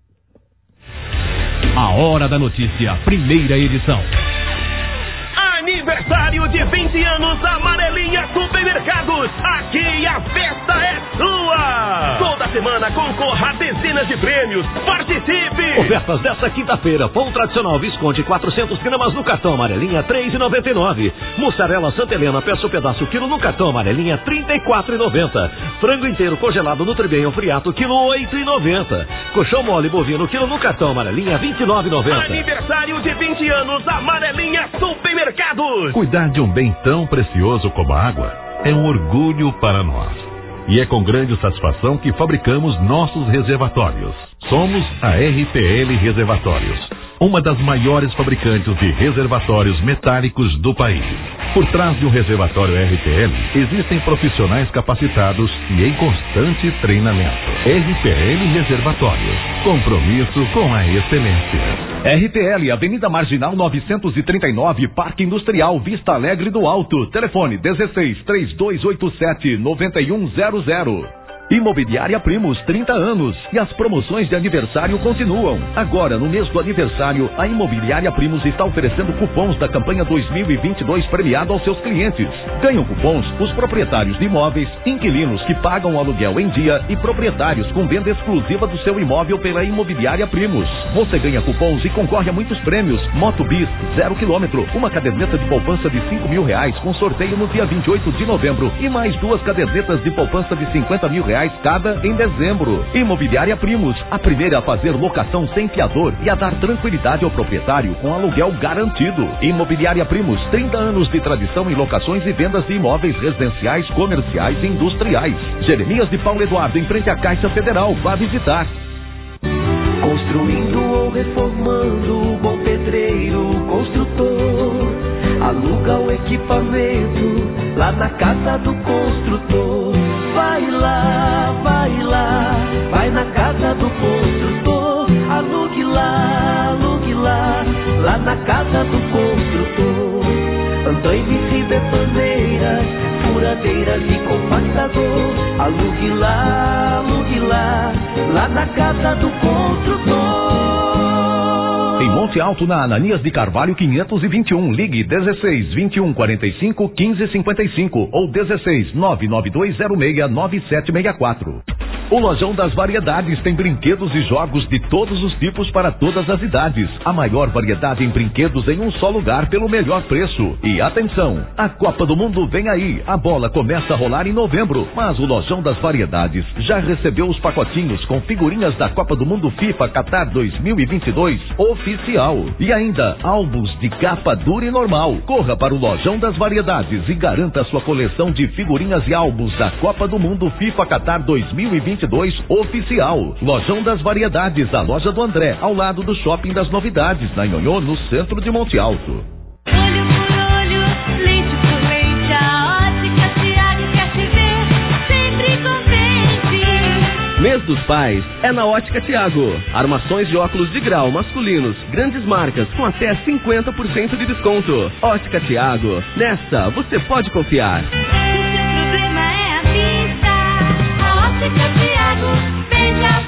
A Hora da Notícia, primeira edição. Aniversário de vinte anos, Amarelinha Supermercados. Aqui a festa é sua. Toda semana concorra a dezenas de prêmios. Participe! Ofertas desta quinta-feira. Pão tradicional Visconde quatrocentos gramas no cartão Amarelinha três reais e noventa e nove centavos. Mussarela Santa Helena peça pedaço quilo no cartão Amarelinha trinta e quatro reais e noventa centavos. Frango inteiro congelado no Tribenho Friato quilo oito reais e noventa centavos. Colchão mole bovino quilo no cartão Amarelinha vinte e nove reais e noventa centavos. Aniversário de vinte anos, Amarelinha Supermercados. Cuidar de um bem tão precioso como a água é um orgulho para nós. E é com grande satisfação que fabricamos nossos reservatórios. Somos a R P L Reservatórios, uma das maiores fabricantes de reservatórios metálicos do país. Por trás de um reservatório R P L, existem profissionais capacitados e em constante treinamento. R P L Reservatórios, compromisso com a excelência. R P L, Avenida Marginal novecentos e trinta e nove, Parque Industrial, Vista Alegre do Alto. Telefone dezesseis, três dois oito sete, nove um zero zero. Imobiliária Primos, trinta anos. E as promoções de aniversário continuam. Agora, no mês do aniversário, a Imobiliária Primos está oferecendo cupons da campanha dois mil e vinte e dois premiado aos seus clientes. Ganham cupons os proprietários de imóveis, inquilinos que pagam o aluguel em dia e proprietários com venda exclusiva do seu imóvel pela Imobiliária Primos. Você ganha cupons e concorre a muitos prêmios. Moto Bis, zero quilômetro, uma caderneta de poupança de cinco mil reais com sorteio no dia vinte e oito de novembro e mais duas cadernetas de poupança de cinquenta mil reais reais cada em dezembro. Imobiliária Primos, a primeira a fazer locação sem fiador e a dar tranquilidade ao proprietário com aluguel garantido. Imobiliária Primos, trinta anos de tradição em locações e vendas de imóveis residenciais, comerciais e industriais. Jeremias de Paulo Eduardo, em frente à Caixa Federal. Vá visitar. Construindo ou reformando, bom pedreiro, construtor, aluga o equipamento lá na casa do construtor. Vai lá, vai lá, vai na casa do construtor. Alugue lá, alugue lá, lá na casa do construtor. Andaimes e betoneiras, furadeiras e compactador. Alugue lá, alugue lá, lá na casa do construtor. Em Monte Alto, na Ananias de Carvalho quinhentos e vinte e um, ligue dezesseis, vinte e um, quarenta e cinco, quinze, cinquenta e cinco ou dezesseis, nove nove dois zero seis, nove sete seis quatro. O Lojão das Variedades tem brinquedos e jogos de todos os tipos para todas as idades. A maior variedade em brinquedos em um só lugar pelo melhor preço. E atenção, a Copa do Mundo vem aí. A bola começa a rolar em novembro, mas o Lojão das Variedades já recebeu os pacotinhos com figurinhas da Copa do Mundo FIFA Qatar dois mil e vinte e dois oficial. E ainda álbuns de capa dura e normal. Corra para o Lojão das Variedades e garanta sua coleção de figurinhas e álbuns da Copa do Mundo FIFA Qatar dois mil e vinte e dois oficial. Lojão das Variedades, a loja do André, ao lado do Shopping das Novidades, na Nhonhô, no centro de Monte Alto. Olho por olho, leite por leite, a ótica Tiago quer te ver sempre contente. Mês dos Pais é na Ótica Tiago. Armações de óculos de grau masculinos, grandes marcas com até cinquenta por cento de desconto. Ótica Tiago, nessa você pode confiar. Se o problema é a vista, a Ótica Tiago veja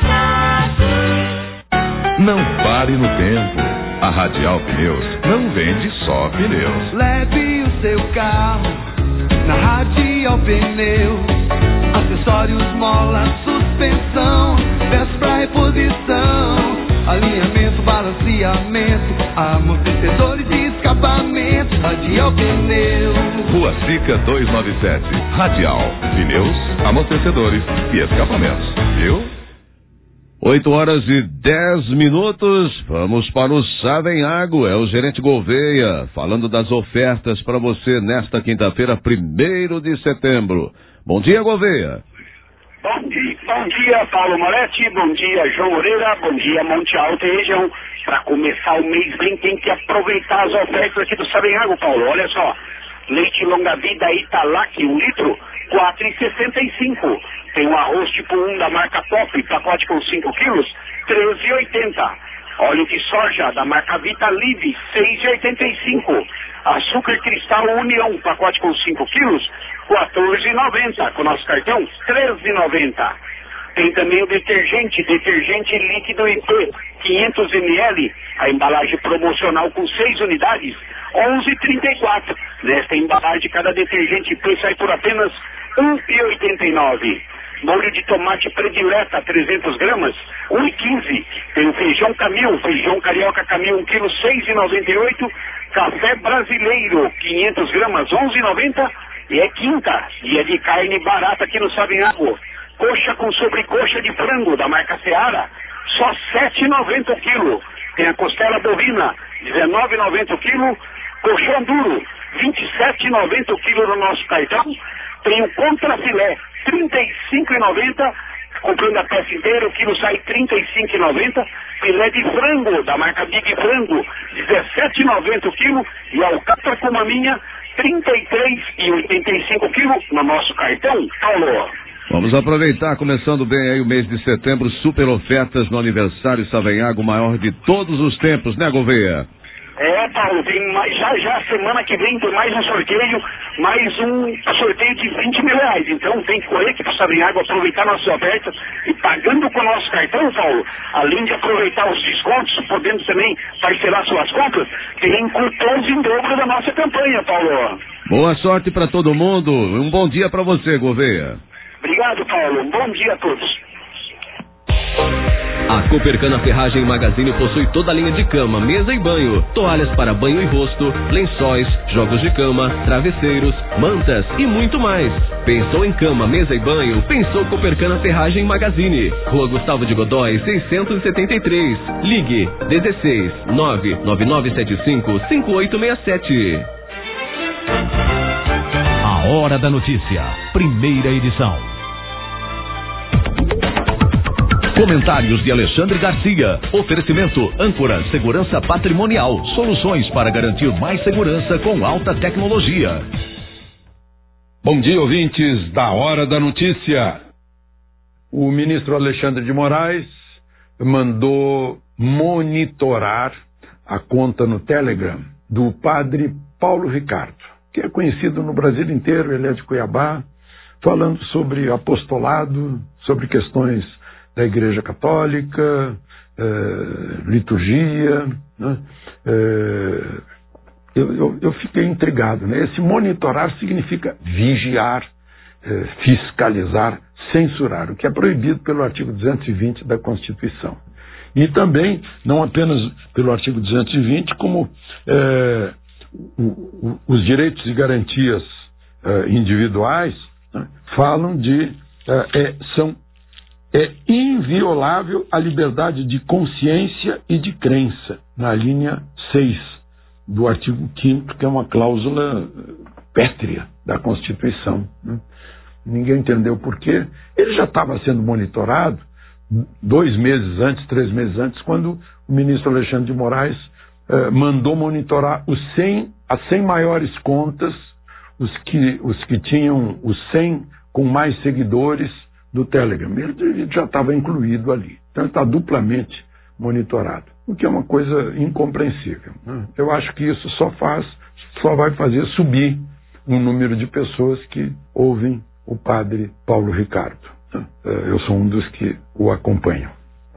fácil. Não pare no tempo. A Radial Pneus não vende só pneus. Leve o seu carro na Radial Pneus. Acessórios, mola, suspensão, peças pra reposição, alinhamento, balanceamento, amortecedores e escapamento. Radial Pneus. Rua Sica duzentos e noventa e sete. Radial Pneus, amortecedores e escapamentos. Viu? oito horas e dez minutos, vamos para o Savenhago, é o gerente Gouveia, falando das ofertas para você nesta quinta-feira, primeiro de setembro. Bom dia, Gouveia. Bom dia, bom dia, Paulo Moretti, bom dia, João Moreira, bom dia, Monte Alto e região. Para começar o mês bem, tem que aproveitar as ofertas aqui do Savenhago, Paulo. Olha só, leite longa-vida Italac, um litro, quatro reais e sessenta e cinco centavos. Tem o arroz tipo um da marca Top, pacote com cinco quilos, treze reais e oitenta centavos. Óleo de soja da marca Vita Live, seis reais e oitenta e cinco centavos. Açúcar cristal União, pacote com cinco quilos, quatorze reais e noventa centavos. Com nosso cartão, treze reais e noventa centavos. Tem também o detergente, detergente líquido I P, quinhentos mililitros, a embalagem promocional com seis unidades, onze reais e trinta e quatro centavos. Nesta embalagem, cada detergente I P sai por apenas um real e oitenta e nove centavos. Molho de tomate predileta, trezentas gramas, um real e quinze centavos. Tem o feijão Camil, feijão carioca Camil, um quilo, seis reais e noventa e oito centavos. Café brasileiro, quinhentas gramas, onze reais e noventa centavos. E é quinta, dia de carne barata aqui no Savenhago. Coxa com sobrecoxa de frango da marca Seara, só sete reais e noventa centavos o quilo. Tem a costela bovina, dezenove reais e noventa centavos o quilo. Colchão duro, vinte e sete reais e noventa centavos o quilo no nosso cartão. Tem o contrafilé, trinta e cinco reais e noventa centavos. Comprando a peça inteira, o quilo sai trinta e cinco reais e noventa centavos. Filé de frango, da marca Big Frango, dezessete reais e noventa centavos o quilo. E alcatra com maminha, trinta e três reais e oitenta e cinco centavos o quilo no nosso cartão. Paulo. Vamos aproveitar, começando bem aí o mês de setembro, super ofertas no aniversário Savenhago, maior de todos os tempos, né, Gouveia? É, Paulo, tem mais, já, já semana que vem tem mais um sorteio, mais um sorteio de vinte mil reais. Então tem que correr aqui para o Savenhago, aproveitar nossas ofertas e pagando com o nosso cartão, Paulo, além de aproveitar os descontos, podendo também parcelar suas compras, tem cupons em dobro da nossa campanha, Paulo. Boa sorte para todo mundo, um bom dia para você, Gouveia. Obrigado, Paulo, um bom dia a todos. A Copercana Ferragem Magazine possui toda a linha de cama, mesa e banho, toalhas para banho e rosto, lençóis, jogos de cama, travesseiros, mantas e muito mais. Pensou em cama, mesa e banho? Pensou Copercana Ferragem Magazine. Rua Gustavo de Godói, seiscentos e setenta e três. Ligue dezesseis nove nove nove sete cinco cinco oito seis sete. A Hora da Notícia, primeira edição. Comentários de Alexandre Garcia. Oferecimento Âncora Segurança Patrimonial. Soluções para garantir mais segurança com alta tecnologia. Bom dia, ouvintes da Hora da Notícia. O ministro Alexandre de Moraes mandou monitorar a conta no Telegram do padre Paulo Ricardo, que é conhecido no Brasil inteiro, ele é de Cuiabá, falando sobre apostolado, sobre questões da Igreja Católica, eh, liturgia, né? eh, eu, eu, eu fiquei intrigado, né? Esse monitorar significa vigiar, eh, fiscalizar, censurar, o que é proibido pelo artigo duzentos e vinte da Constituição. E também, não apenas pelo artigo duzentos e vinte, como eh, o, o, os direitos e garantias eh, individuais, né? falam de, eh, é, são É inviolável a liberdade de consciência e de crença, na linha seis do artigo quinto, que é uma cláusula pétrea da Constituição. Né? Ninguém entendeu por quê. Ele já estava sendo monitorado dois meses antes, três meses antes, quando o ministro Alexandre de Moraes eh, mandou monitorar os cem, as cem maiores contas, os que, os que tinham os cem com mais seguidores do Telegram. Ele já estava incluído ali. Então ele está duplamente monitorado, o que é uma coisa incompreensível. Né? Eu acho que isso só faz, só vai fazer subir o número de pessoas que ouvem o padre Paulo Ricardo. Né? Eu sou um dos que o acompanham.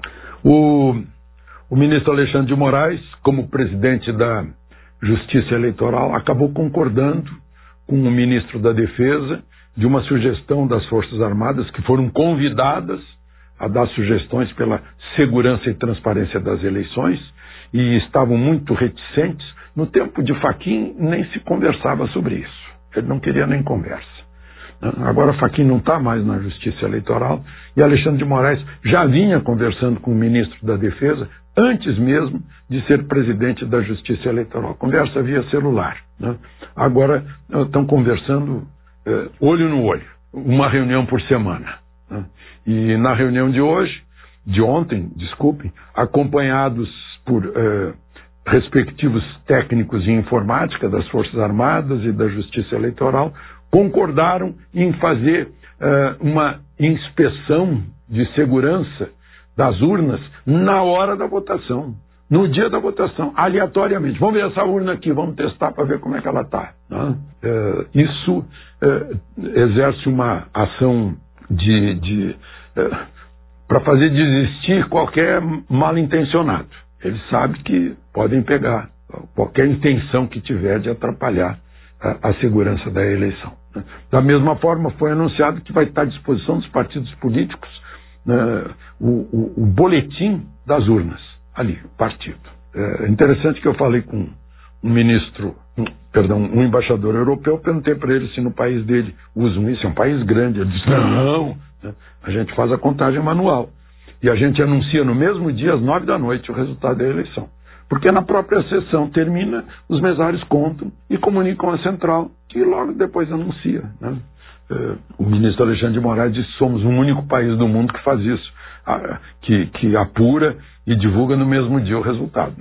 O, o ministro Alexandre de Moraes, como presidente da Justiça Eleitoral, acabou concordando com o ministro da Defesa de uma sugestão das Forças Armadas, que foram convidadas a dar sugestões pela segurança e transparência das eleições, e estavam muito reticentes. No tempo de Fachin nem se conversava sobre isso. Ele não queria nem conversa. Agora Fachin não está mais na Justiça Eleitoral, e Alexandre de Moraes já vinha conversando com o ministro da Defesa antes mesmo de ser presidente da Justiça Eleitoral. Conversa via celular. Né? Agora estão conversando Uh, olho no olho, uma reunião por semana. Né? E na reunião de hoje, de ontem, desculpem, acompanhados por uh, respectivos técnicos em informática das Forças Armadas e da Justiça Eleitoral, concordaram em fazer uh, uma inspeção de segurança das urnas na hora da votação. No dia da votação, aleatoriamente. Vamos ver essa urna aqui, vamos testar para ver como é que ela está. Né? É, isso é, exerce uma ação de, de, é, para fazer desistir qualquer mal intencionado. Eles sabem que podem pegar qualquer intenção que tiver de atrapalhar a, a segurança da eleição. Né? Da mesma forma, foi anunciado que vai estar à disposição dos partidos políticos né, o, o, o boletim das urnas. Ali, partido. É interessante que eu falei com um ministro, um, perdão, um embaixador europeu, perguntei para ele se no país dele usam isso, é um país grande. Ele disse, não, né? A gente faz a contagem manual. E a gente anuncia no mesmo dia, às nove da noite, o resultado da eleição. Porque na própria sessão termina, os mesários contam e comunicam à central, que logo depois anuncia. Né? É, o ministro Alexandre de Moraes disse, somos o único país do mundo que faz isso, a, que, que apura e divulga no mesmo dia o resultado.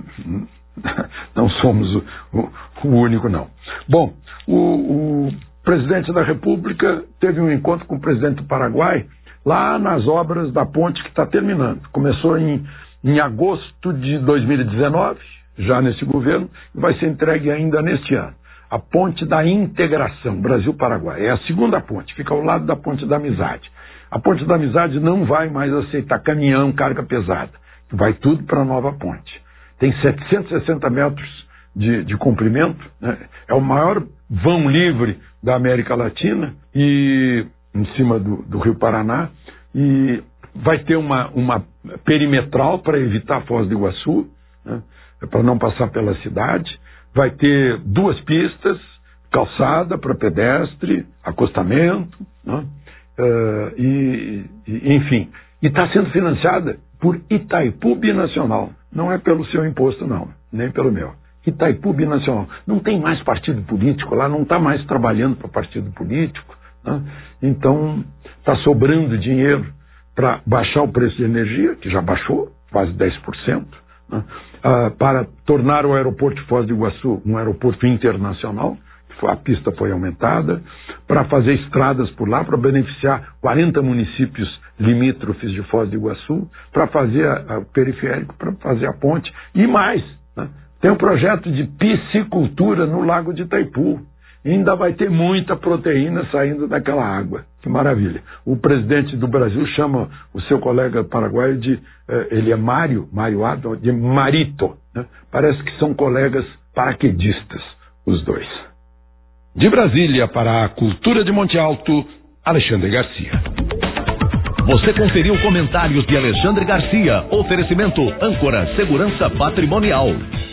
Não somos o, o, o único, não. Bom, o, o presidente da República teve um encontro com o presidente do Paraguai lá nas obras da ponte que está terminando. Começou em, em agosto de dois mil e dezenove, já nesse governo, e vai ser entregue ainda neste ano. A ponte da integração Brasil-Paraguai. É a segunda ponte, fica ao lado da ponte da amizade. A ponte da amizade não vai mais aceitar caminhão, carga pesada. Vai tudo para a nova ponte. Tem setecentos e sessenta metros de, de comprimento, né? É o maior vão livre da América Latina, e em cima do, do Rio Paraná, e vai ter uma, uma perimetral para evitar a Foz do Iguaçu, né? Para não passar pela cidade. Vai ter duas pistas, calçada para pedestre, acostamento, né? uh, e, e, enfim. E está sendo financiada por Itaipu Binacional. Não é pelo seu imposto, não, nem pelo meu. Itaipu Binacional. Não tem mais partido político lá, não está mais trabalhando para partido político, né? Então, está sobrando dinheiro para baixar o preço de energia, que já baixou quase dez por cento, né? uh, para tornar o aeroporto de Foz do Iguaçu um aeroporto internacional, a pista foi aumentada, para fazer estradas por lá, para beneficiar quarenta municípios limítrofes de Foz do Iguaçu, para fazer o periférico, para fazer a ponte, e mais, né? Tem um projeto de piscicultura no Lago de Itaipu. E ainda vai ter muita proteína saindo daquela água. Que maravilha. O presidente do Brasil chama o seu colega paraguaio de, eh, ele é Mário, Mário Ado, de Marito, né? Parece que são colegas paraquedistas, os dois. De Brasília para a Cultura de Monte Alto, Alexandre Garcia. Você conferiu comentários de Alexandre Garcia. Oferecimento Âncora Segurança Patrimonial.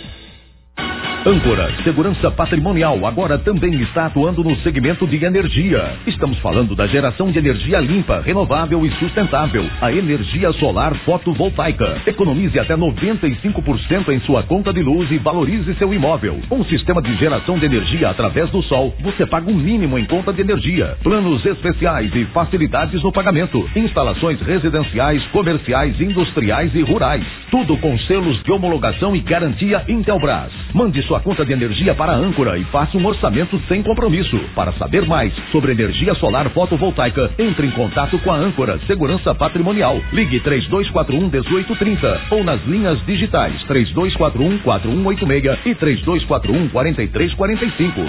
Âncora Segurança Patrimonial agora também está atuando no segmento de energia. Estamos falando da geração de energia limpa, renovável e sustentável. A energia solar fotovoltaica. Economize até noventa e cinco por cento em sua conta de luz e valorize seu imóvel. Um sistema de geração de energia através do sol. Você paga o mínimo em conta de energia. Planos especiais e facilidades no pagamento. Instalações residenciais, comerciais, industriais e rurais. Tudo com selos de homologação e garantia Intelbras. Mande sua conta de energia para a Âncora e faça um orçamento sem compromisso. Para saber mais sobre energia solar fotovoltaica, entre em contato com a Âncora Segurança Patrimonial. Ligue três dois quatro um, um oito três zero ou nas linhas digitais três dois quatro um, quatro um oito seis e três dois quatro um, quatro três quatro cinco.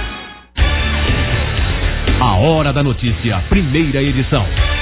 A Hora da Notícia, primeira edição.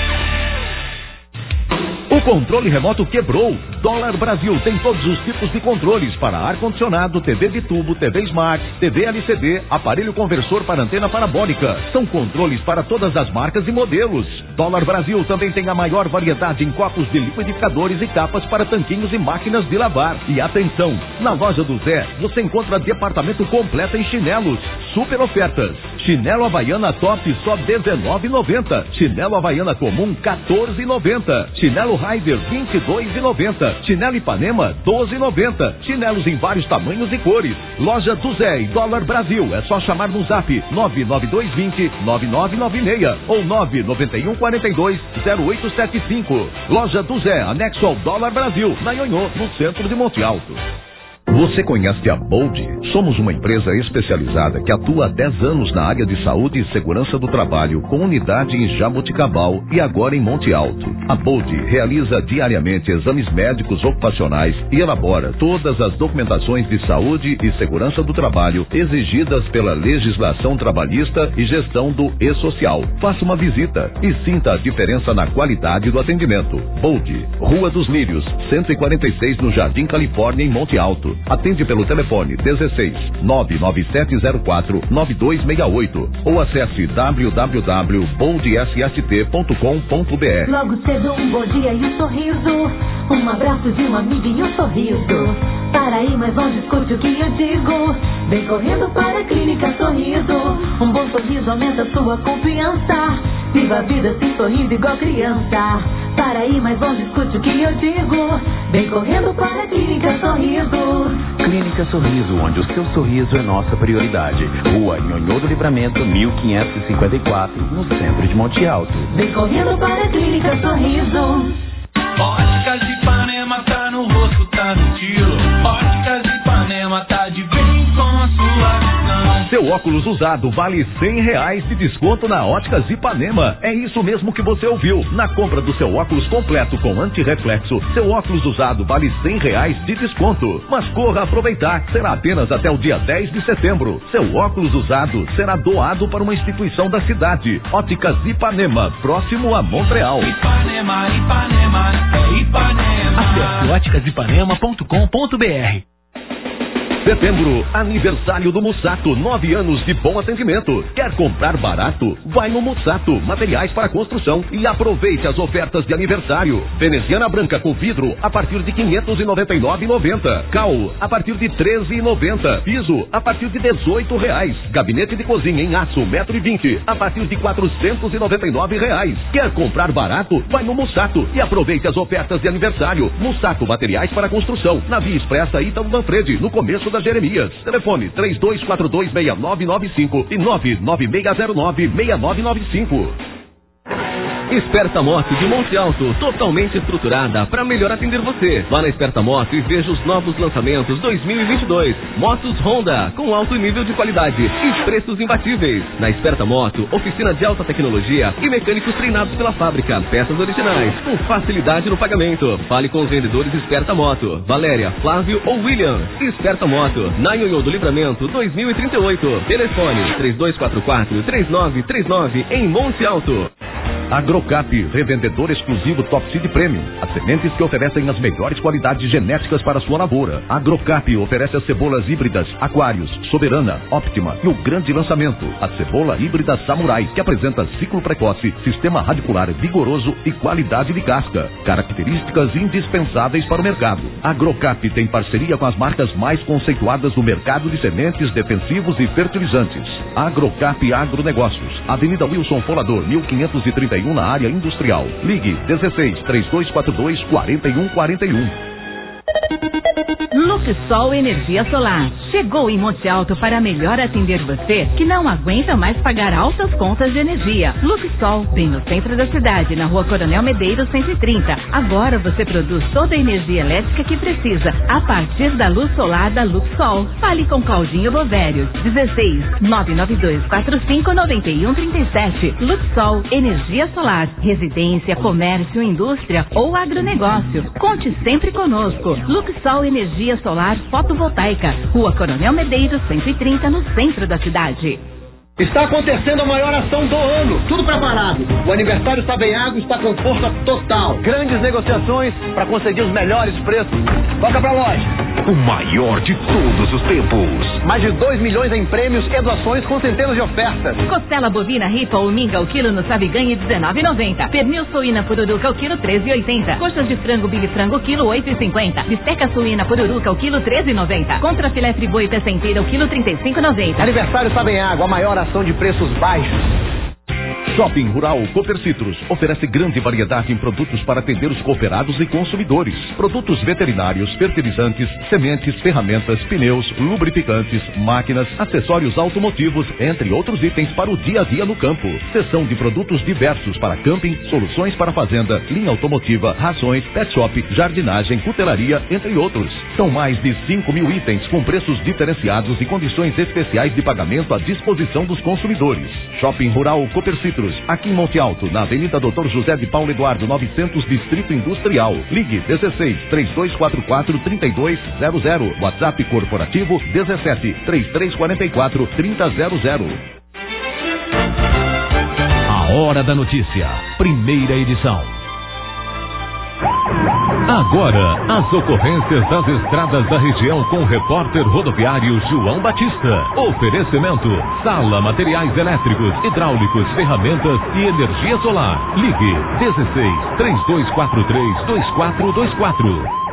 O controle remoto quebrou. Dólar Brasil tem todos os tipos de controles para ar-condicionado, T V de tubo, T V Smart, T V L C D, aparelho conversor para antena parabólica. São controles para todas as marcas e modelos. Dólar Brasil também tem a maior variedade em copos de liquidificadores e capas para tanquinhos e máquinas de lavar. E atenção, na loja do Zé você encontra departamento completo em chinelos. Super ofertas. Chinelo Havaiana Top só dezenove reais e noventa centavos. Chinelo Havaiana Comum quatorze reais e noventa centavos. Chinelo Rider vinte e dois reais e noventa centavos. Chinelo Ipanema doze reais e noventa centavos. Chinelos em vários tamanhos e cores. Loja do Zé e Dólar Brasil. É só chamar no zap nove nove dois dois zero, nove nove nove seis ou nove nove um quatro dois, zero oito sete cinco. Loja do Zé, anexo ao Dólar Brasil, na Nhonhô, no centro de Monte Alto. Você conhece a Bold? Somos uma empresa especializada que atua há dez anos na área de saúde e segurança do trabalho, com unidade em Jaboticabal e agora em Monte Alto. A Bold realiza diariamente exames médicos ocupacionais e elabora todas as documentações de saúde e segurança do trabalho exigidas pela legislação trabalhista e gestão do e-social. Faça uma visita e sinta a diferença na qualidade do atendimento. Bold, Rua dos Lírios, cento e quarenta e seis, no Jardim Califórnia, em Monte Alto. Atende pelo telefone dezesseis, nove nove sete zero quatro, nove dois seis oito ou acesse w w w ponto bold s s t ponto com ponto b r. Logo cedo um bom dia e um sorriso, um abraço de um amigo e um sorriso. Para aí, mas não discute o que eu digo. Vem correndo para a Clínica Sorriso. Um bom sorriso aumenta sua confiança. Viva a vida assim sorrindo igual criança. Para aí, mas não discute o que eu digo. Vem correndo para a Clínica Sorriso. Clínica Sorriso, onde o seu sorriso é nossa prioridade. Rua Nhonhô do Livramento, mil quinhentos e cinquenta e quatro, no centro de Monte Alto. Vem correndo para a Clínica Sorriso. Óticas de Ipanema tá no rosto, tá no tiro. Óticas de Ipanema tá de bem com a sua visão. Seu óculos usado vale cem reais de desconto na Óticas Ipanema. É isso mesmo que você ouviu. Na compra do seu óculos completo com antirreflexo, seu óculos usado vale cem reais de desconto. Mas corra aproveitar. Será apenas até o dia dez de setembro. Seu óculos usado será doado para uma instituição da cidade. Óticas Ipanema, próximo a Montreal. Ipanema, Ipanema, é Ipanema. Acesse óticas ipanema ponto com ponto b r. Setembro, aniversário do Mussato, nove anos de bom atendimento. Quer comprar barato? Vai no Mussato, materiais para construção, e aproveite as ofertas de aniversário. Veneziana branca com vidro a partir de quinhentos e noventa e nove reais e noventa centavos. Cal a partir de treze reais e noventa centavos. Piso a partir de dezoito reais. Gabinete de cozinha em aço um metro e vinte a partir de quatrocentos e noventa e nove reais. Quer comprar barato? Vai no Mussato e aproveite as ofertas de aniversário. Mussato, materiais para construção, na Via Expressa Ítalo Manfredi, no começo da Jeremias. Telefone três dois quatro dois, seis nove nove cinco e nove nove seis zero nove, seis nove nove cinco. Esperta Moto de Monte Alto, totalmente estruturada para melhor atender você. Vá na Esperta Moto e veja os novos lançamentos dois mil e vinte e dois. Motos Honda, com alto nível de qualidade e preços imbatíveis. Na Esperta Moto, oficina de alta tecnologia e mecânicos treinados pela fábrica. Peças originais, com facilidade no pagamento. Fale com os vendedores Esperta Moto, Valéria, Flávio ou William. Esperta Moto, na Ionhô do Livramento dois mil e trinta e oito. Telefone três dois quatro quatro, três nove três nove em Monte Alto. Agrocap, revendedor exclusivo Top Seed Premium. As sementes que oferecem as melhores qualidades genéticas para a sua lavoura. Agrocap oferece as cebolas híbridas Aquários, Soberana, Optima e o grande lançamento, a cebola híbrida Samurai, que apresenta ciclo precoce, sistema radicular vigoroso e qualidade de casca. Características indispensáveis para o mercado. Agrocap tem parceria com as marcas mais conceituadas do mercado de sementes, defensivos e fertilizantes. Agrocap Agronegócios, Avenida Wilson Folador, mil quinhentos e trinta e um, na área industrial. Ligue dezesseis, três dois quatro dois, quatro um quatro um. Luxol Energia Solar. Chegou em Monte Alto para melhor atender você que não aguenta mais pagar altas contas de energia. Luxol, bem no centro da cidade, na Rua Coronel Medeiros cento e trinta. Agora você produz toda a energia elétrica que precisa a partir da luz solar da Luxol. Fale com Claudinho Bovérios, dezesseis, nove nove dois quatro cinco, nove um três sete. Luxol Energia Solar. Residência, comércio, indústria ou agronegócio. Conte sempre conosco. Luxol Energia Solar Fotovoltaica, Rua Coronel Medeiros cento e trinta, no centro da cidade. Está acontecendo a maior ação do ano, tudo preparado. O aniversário Savenhago está com força total. Grandes negociações para conseguir os melhores preços. Toca pra loja. O maior de todos os tempos. Mais de dois milhões em prêmios e doações com centenas de ofertas. Costela bovina ripa ou minga ao quilo no Sabe Ganhe dezenove e noventa. Pernil suína pururuca ao quilo treze e oitenta. Coxas de frango bilifrango quilo oito e cinquenta. Bisteca suína pururuca ao quilo treze e noventa. Contra filé friboi peça inteira ao quilo trinta e cinco e noventa. Aniversário Savenhago, a maior ação de preços baixos. Shopping Rural Cooper Citrus oferece grande variedade em produtos para atender os cooperados e consumidores. Produtos veterinários, fertilizantes, sementes, ferramentas, pneus, lubrificantes, máquinas, acessórios automotivos, entre outros itens para o dia a dia no campo. Seção de produtos diversos para camping, soluções para fazenda, linha automotiva, rações, pet shop, jardinagem, cutelaria, entre outros. São mais de cinco mil itens com preços diferenciados e condições especiais de pagamento à disposição dos consumidores. Shopping Rural Cooper Citrus, aqui em Monte Alto, na Avenida doutor José de Paulo Eduardo, novecentos, Distrito Industrial. Ligue dezesseis, três dois quatro quatro, três dois zero zero. WhatsApp corporativo dezessete, três três quatro quatro, três zero zero zero. A Hora da Notícia, primeira edição. Agora, as ocorrências das estradas da região com o repórter rodoviário João Batista. Oferecimento: Sala Materiais Elétricos, Hidráulicos, Ferramentas e Energia Solar. Ligue dezesseis, três dois quatro três, dois quatro dois quatro.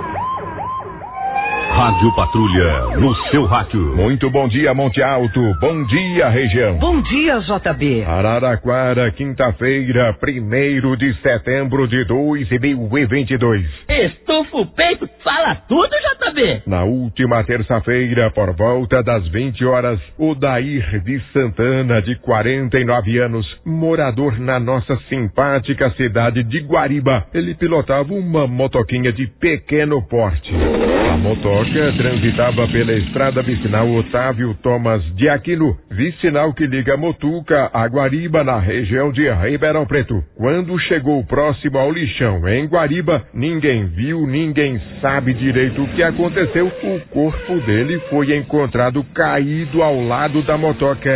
Rádio Patrulha, no seu rádio. Muito bom dia, Monte Alto. Bom dia, região. Bom dia, J B. Araraquara, quinta-feira, primeiro de setembro de dois mil e vinte e dois. Estufa o peito, fala tudo, J B. Na última terça-feira, por volta das vinte horas, o Dair de Santana, de quarenta e nove anos, morador na nossa simpática cidade de Guariba, ele pilotava uma motoquinha de pequeno porte. A motoca transitava pela estrada vicinal Otávio Thomas de Aquino, vicinal que liga Motuca a Guariba, na região de Ribeirão Preto. Quando chegou próximo ao lixão em Guariba, ninguém viu, ninguém sabe direito o que aconteceu. O corpo dele foi encontrado caído ao lado da motoca.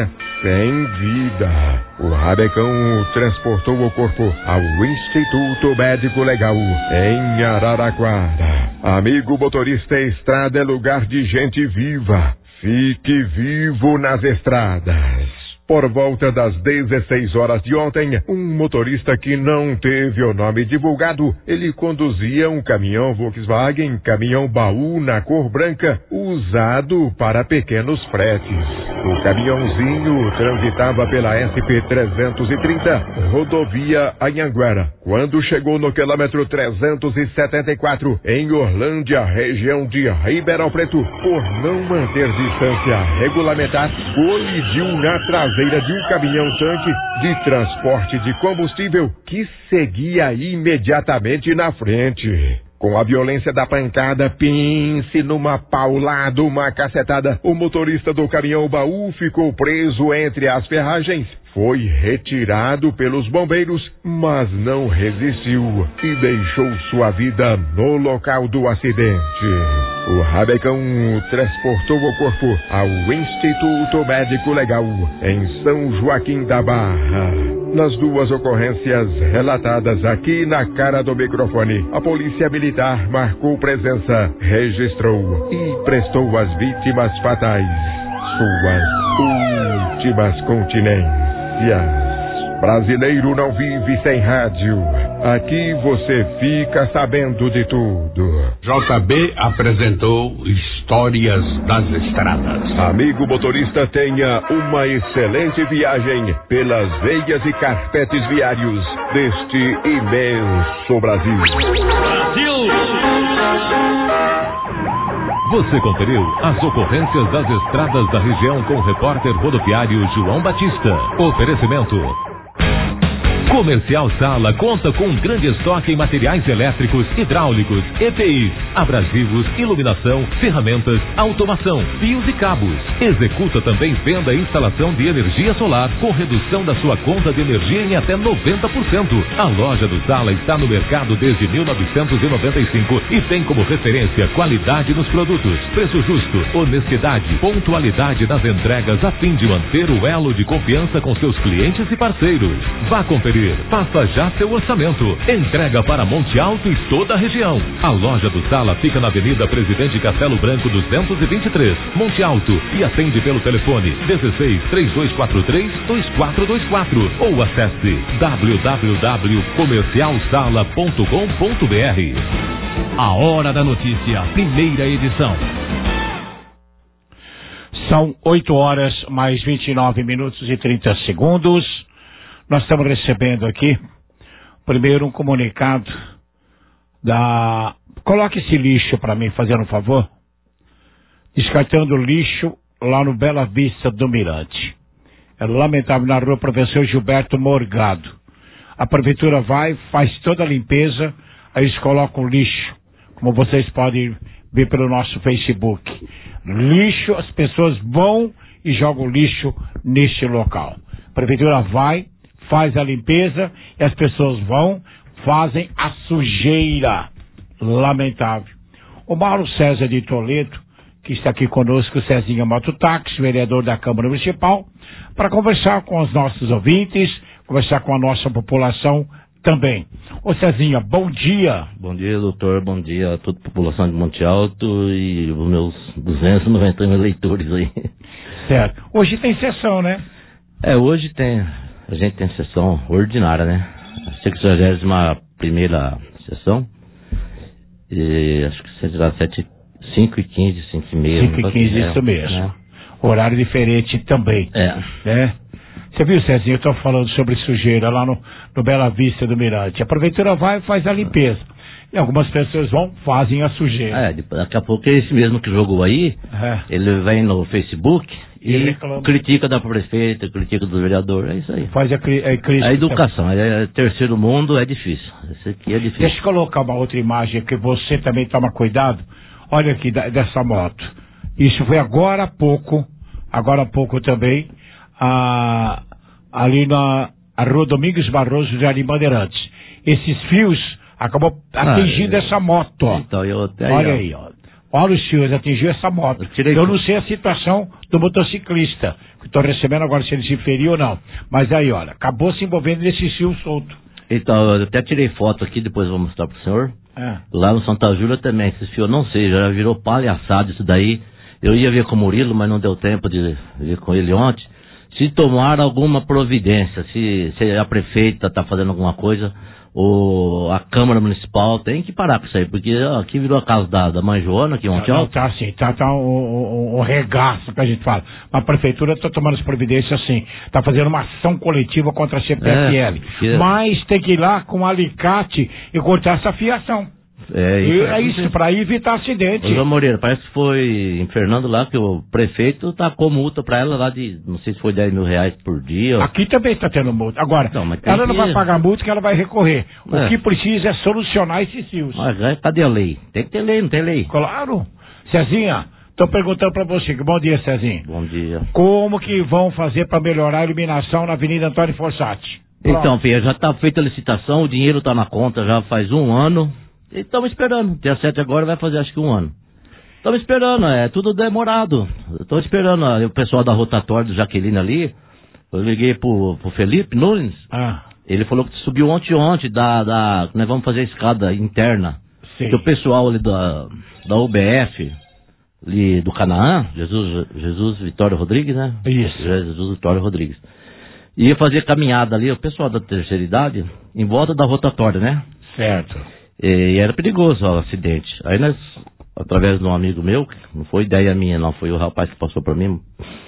sem vida. O Rabecão transportou o corpo ao Instituto Médico Legal em Araraquara. Amigo motorista, estrada é lugar de gente viva. Fique vivo nas estradas. Por volta das dezesseis horas de ontem, um motorista que não teve o nome divulgado, ele conduzia um caminhão Volkswagen, caminhão baú na cor branca, usado para pequenos fretes. O caminhãozinho transitava pela S P trezentos e trinta, rodovia Anhanguera, quando chegou no quilômetro trezentos e setenta e quatro, em Orlândia, região de Ribeirão Preto, por não manter distância regulamentar, colidiu na traseira de um caminhão-tanque de transporte de combustível que seguia imediatamente na frente. Com a violência da pancada, pense numa paulada, uma cacetada, o motorista do caminhão baú ficou preso entre as ferragens. Foi retirado pelos bombeiros, mas não resistiu e deixou sua vida no local do acidente. O Rabecão transportou o corpo ao Instituto Médico Legal em São Joaquim da Barra. Nas duas ocorrências relatadas aqui na cara do microfone, a Polícia Militar marcou presença, registrou e prestou às vítimas fatais suas últimas continências. Brasileiro não vive sem rádio. Aqui você fica sabendo de tudo. J B apresentou Histórias das Estradas. Amigo motorista, tenha uma excelente viagem pelas veias e carpetes viários deste imenso Brasil. Brasil! Você conferiu as ocorrências das estradas da região com o repórter rodoviário João Batista. Oferecimento. Comercial Sala conta com um grande estoque em materiais elétricos, hidráulicos, E P Is, abrasivos, iluminação, ferramentas, automação, fios e cabos. Executa também venda e instalação de energia solar com redução da sua conta de energia em até noventa por cento. A loja do Sala está no mercado desde mil novecentos e noventa e cinco e tem como referência qualidade nos produtos, preço justo, honestidade, pontualidade nas entregas a fim de manter o elo de confiança com seus clientes e parceiros. Vá conferir. Faça já seu orçamento. Entrega para Monte Alto e toda a região. A loja do Sala fica na Avenida Presidente Castelo Branco duzentos e vinte e três, Monte Alto, e atende pelo telefone dezesseis, três dois quatro três, dois quatro dois quatro ou acesse w w w ponto comercial sala ponto com ponto b r. A Hora da Notícia, primeira edição. São oito horas mais vinte e nove minutos e trinta segundos. Nós estamos recebendo aqui, primeiro, um comunicado da... Coloque esse lixo para mim, fazendo um favor. Descartando lixo lá no Bela Vista do Mirante. É lamentável, na rua Professor Gilberto Morgado. A prefeitura vai, faz toda a limpeza, aí eles colocam lixo, como vocês podem ver pelo nosso Facebook. Lixo, as pessoas vão e jogam lixo neste local. A prefeitura vai, faz a limpeza e as pessoas vão, fazem a sujeira. Lamentável. O Mauro César de Toledo, que está aqui conosco, o Cezinha Mototáxi, vereador da Câmara Municipal, para conversar com os nossos ouvintes, conversar com a nossa população também. Ô Cezinha, bom dia. Bom dia, doutor, bom dia a toda a população de Monte Alto e os meus duzentos e noventa mil eleitores aí. Certo. Hoje tem sessão, né? É, hoje tem... A gente tem sessão ordinária, né? A sexagésima primeira sessão. E acho que será sete, cinco e quinze, cinco e meia. cinco e quinze, isso mesmo. Né? Horário diferente também. É. Né? Você viu, Cezinho, eu estou falando sobre sujeira lá no, no Bela Vista do Mirante. A prefeitura vai e faz a limpeza. E algumas pessoas vão, fazem a sujeira. É, daqui a pouco esse mesmo que jogou aí, é. Ele vem no Facebook e, e critica da prefeita, critica do vereador, é isso aí. Faz a, cri a crítica. A educação, é, terceiro mundo é difícil. Esse aqui é difícil. Deixa eu colocar uma outra imagem que você também toma cuidado. Olha aqui da, dessa moto. Isso foi agora há pouco, agora há pouco também, a, ali na a Rua Domingos Barroso, Jardim Bandeirantes. Esses fios acabou atingindo ah, é. essa moto, ó. Então, eu até olha aí, ó. Olha os fios, atingiu essa moto. Eu, eu não sei a situação do motociclista, que estou recebendo agora, se ele se feriu ou não. Mas aí, olha, acabou se envolvendo nesse fio solto. Então, eu até tirei foto aqui, depois vou mostrar pro senhor. Ah. Lá no Santa Júlia também, esse fio, eu não sei, já virou palhaçada isso daí. Eu ia ver com o Murilo, mas não deu tempo de ver com ele ontem. Se tomar alguma providência, se, se a prefeita está fazendo alguma coisa, ou a Câmara Municipal tem que parar com isso aí, porque ó, aqui virou a casa da, da mãe Joana, aqui ontem, não, ó. não, tá assim, tá, tá um, um, um regaço que a gente fala. A prefeitura está tomando as providências assim, está fazendo uma ação coletiva contra a C P F L. É, que... Mas tem que ir lá com um alicate e cortar essa fiação. É isso, é isso para evitar acidente. Ô, João Moreira, parece que foi em Fernando lá que o prefeito tacou multa para ela lá de, não sei se foi dez mil reais por dia. Aqui também está tendo multa. Agora, não, ela que... não vai pagar multa, que ela vai recorrer. O é. que precisa é solucionar esses fios. Mas cadê a lei? Tem que ter lei, não tem lei. Claro. Cezinha, estou perguntando para você. Bom dia, Cezinha. Bom dia. Como que vão fazer para melhorar a iluminação na Avenida Antônio Fossati? Pronto. Então, filha, já está feita a licitação, o dinheiro está na conta já faz um ano. Estamos esperando. Dia sete agora vai fazer acho que um ano. Estamos esperando, é tudo demorado. Estou esperando ó, o pessoal da rotatória do Jaqueline ali. Eu liguei pro, pro Felipe Nunes. Ah. Ele falou que subiu ontem ontem da, da. Nós vamos fazer a escada interna. Sim. Que o pessoal ali da, da U B F, ali do Canaã, Jesus, Jesus Vitório Rodrigues, né? Isso. Jesus Vitório Rodrigues. Ia fazer caminhada ali, o pessoal da terceira idade, em volta da rotatória, né? Certo. E era perigoso ó, o acidente. Aí nós, através de um amigo meu, não foi ideia minha não, foi o rapaz que passou para mim,